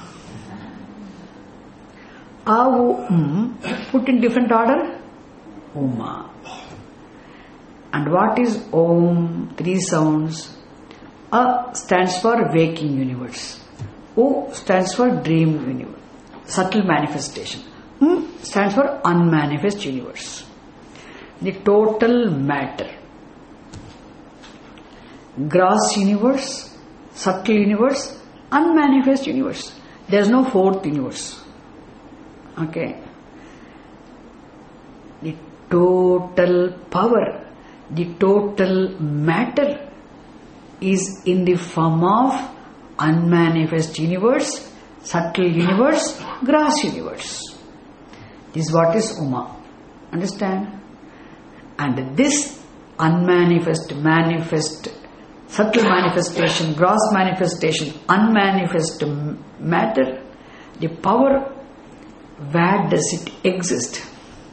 A, U, M put in different order, Uma. And what is Om? Three sounds. A stands for waking universe. U stands for dream universe, subtle manifestation. M stands for unmanifest universe. The total matter. Gross universe, subtle universe, unmanifest universe. There is no fourth universe. Okay. The total power, the total matter is in the form of unmanifest universe, subtle universe, gross universe. This is what is Uma. Understand? And this unmanifest, manifest, subtle manifestation, gross manifestation, unmanifest matter, the power, where does it exist?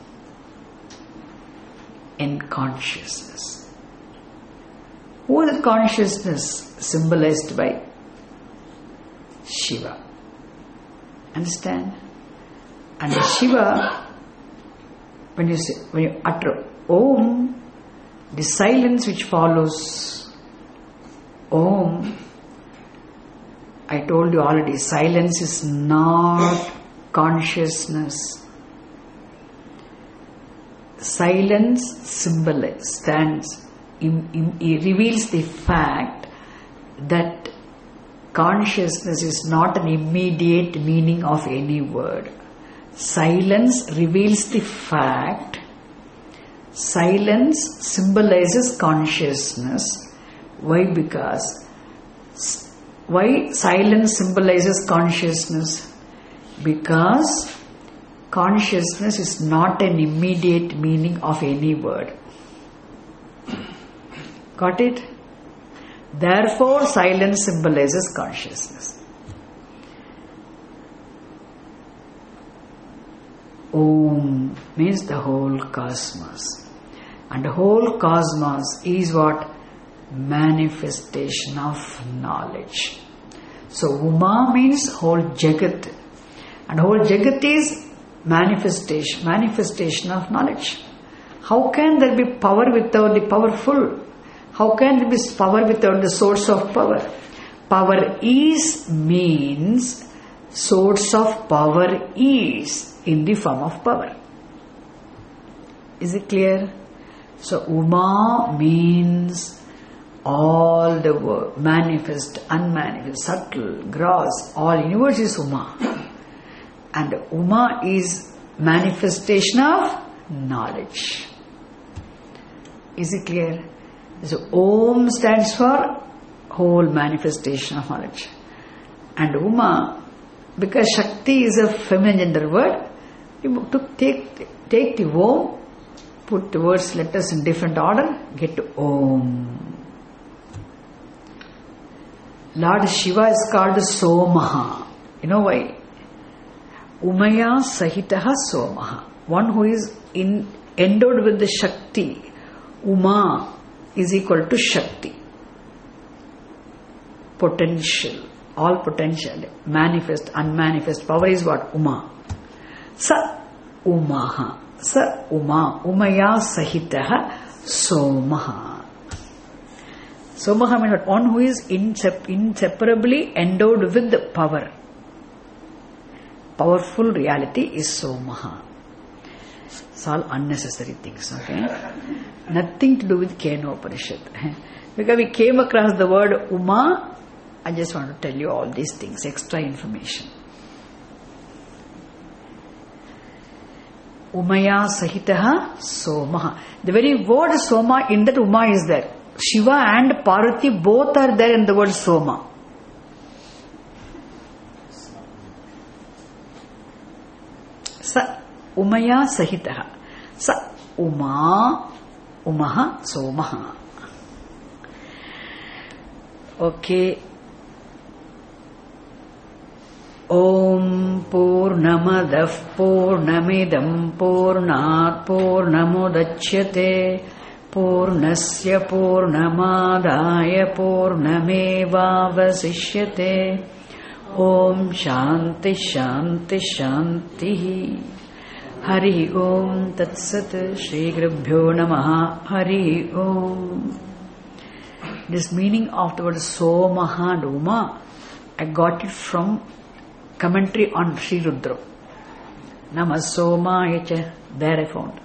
In consciousness. Who is the consciousness symbolized by? Shiva. Understand? And the Shiva, when you say, when you utter Om, the silence which follows Om, I told you already, silence is not consciousness. Silence symbolizes, stands, in, in, it reveals the fact that consciousness is not an immediate meaning of any word. Silence reveals the fact. Silence symbolizes consciousness. Why? Because why silence symbolizes consciousness? Because consciousness is not an immediate meaning of any word. Got it? Therefore, silence symbolizes consciousness. Om means the whole cosmos. And the whole cosmos is what? Manifestation of knowledge. So Uma means whole Jagat. And whole Jagat is manifestation, manifestation of knowledge. How can there be power without the powerful? How can there be power without the source of power? Power is means source of power is in the form of power. Is it clear? So Uma means all the world, manifest, unmanifest, subtle, gross, all universe is Uma. And Uma is manifestation of knowledge. Is it clear? So Om stands for whole manifestation of knowledge. And Uma, because Shakti is a feminine gender word, you took, take, take the Om, put the words, letters in different order, get to Om. Lord Shiva is called Somaha. You know why? Umaya Sahitaha Somaha. One who is in, endowed with the Shakti. Uma is equal to Shakti. Potential. All potential. Manifest, unmanifest. Power is what? Uma. Sa Umaha. Sa Uma. Umaya Sahitaha Somaha. Somaha means one who is insep- inseparably endowed with the power. Powerful reality is Somaha. It's all unnecessary things, okay? Nothing to do with Kena Upanishad. Because we came across the word Uma, I just want to tell you all these things, extra information. Umaya Sahitaha Somaha. The very word Soma, in that Uma is there. Shiva and Parvati both are there in the word Soma. Sa Umaya Sahitaha. Sa Uma Umaha Somaha. Okay. Om Purnamadah Purnamidam Purnat Purnamudachyate Purnasya Purnamadaya Purnameva Vasishyate. Om Shanti Shanti Shanti. Hari Om Tat Sat. Shri Gurubhyo Namaha. Hari Om. This meaning of the word Somaha and Uma, I got it from commentary on Sri Rudra. Namah Somaya Cha. There I found.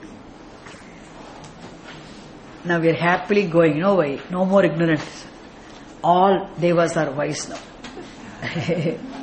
Now we are happily going. You know why? No more ignorance. All devas are wise now.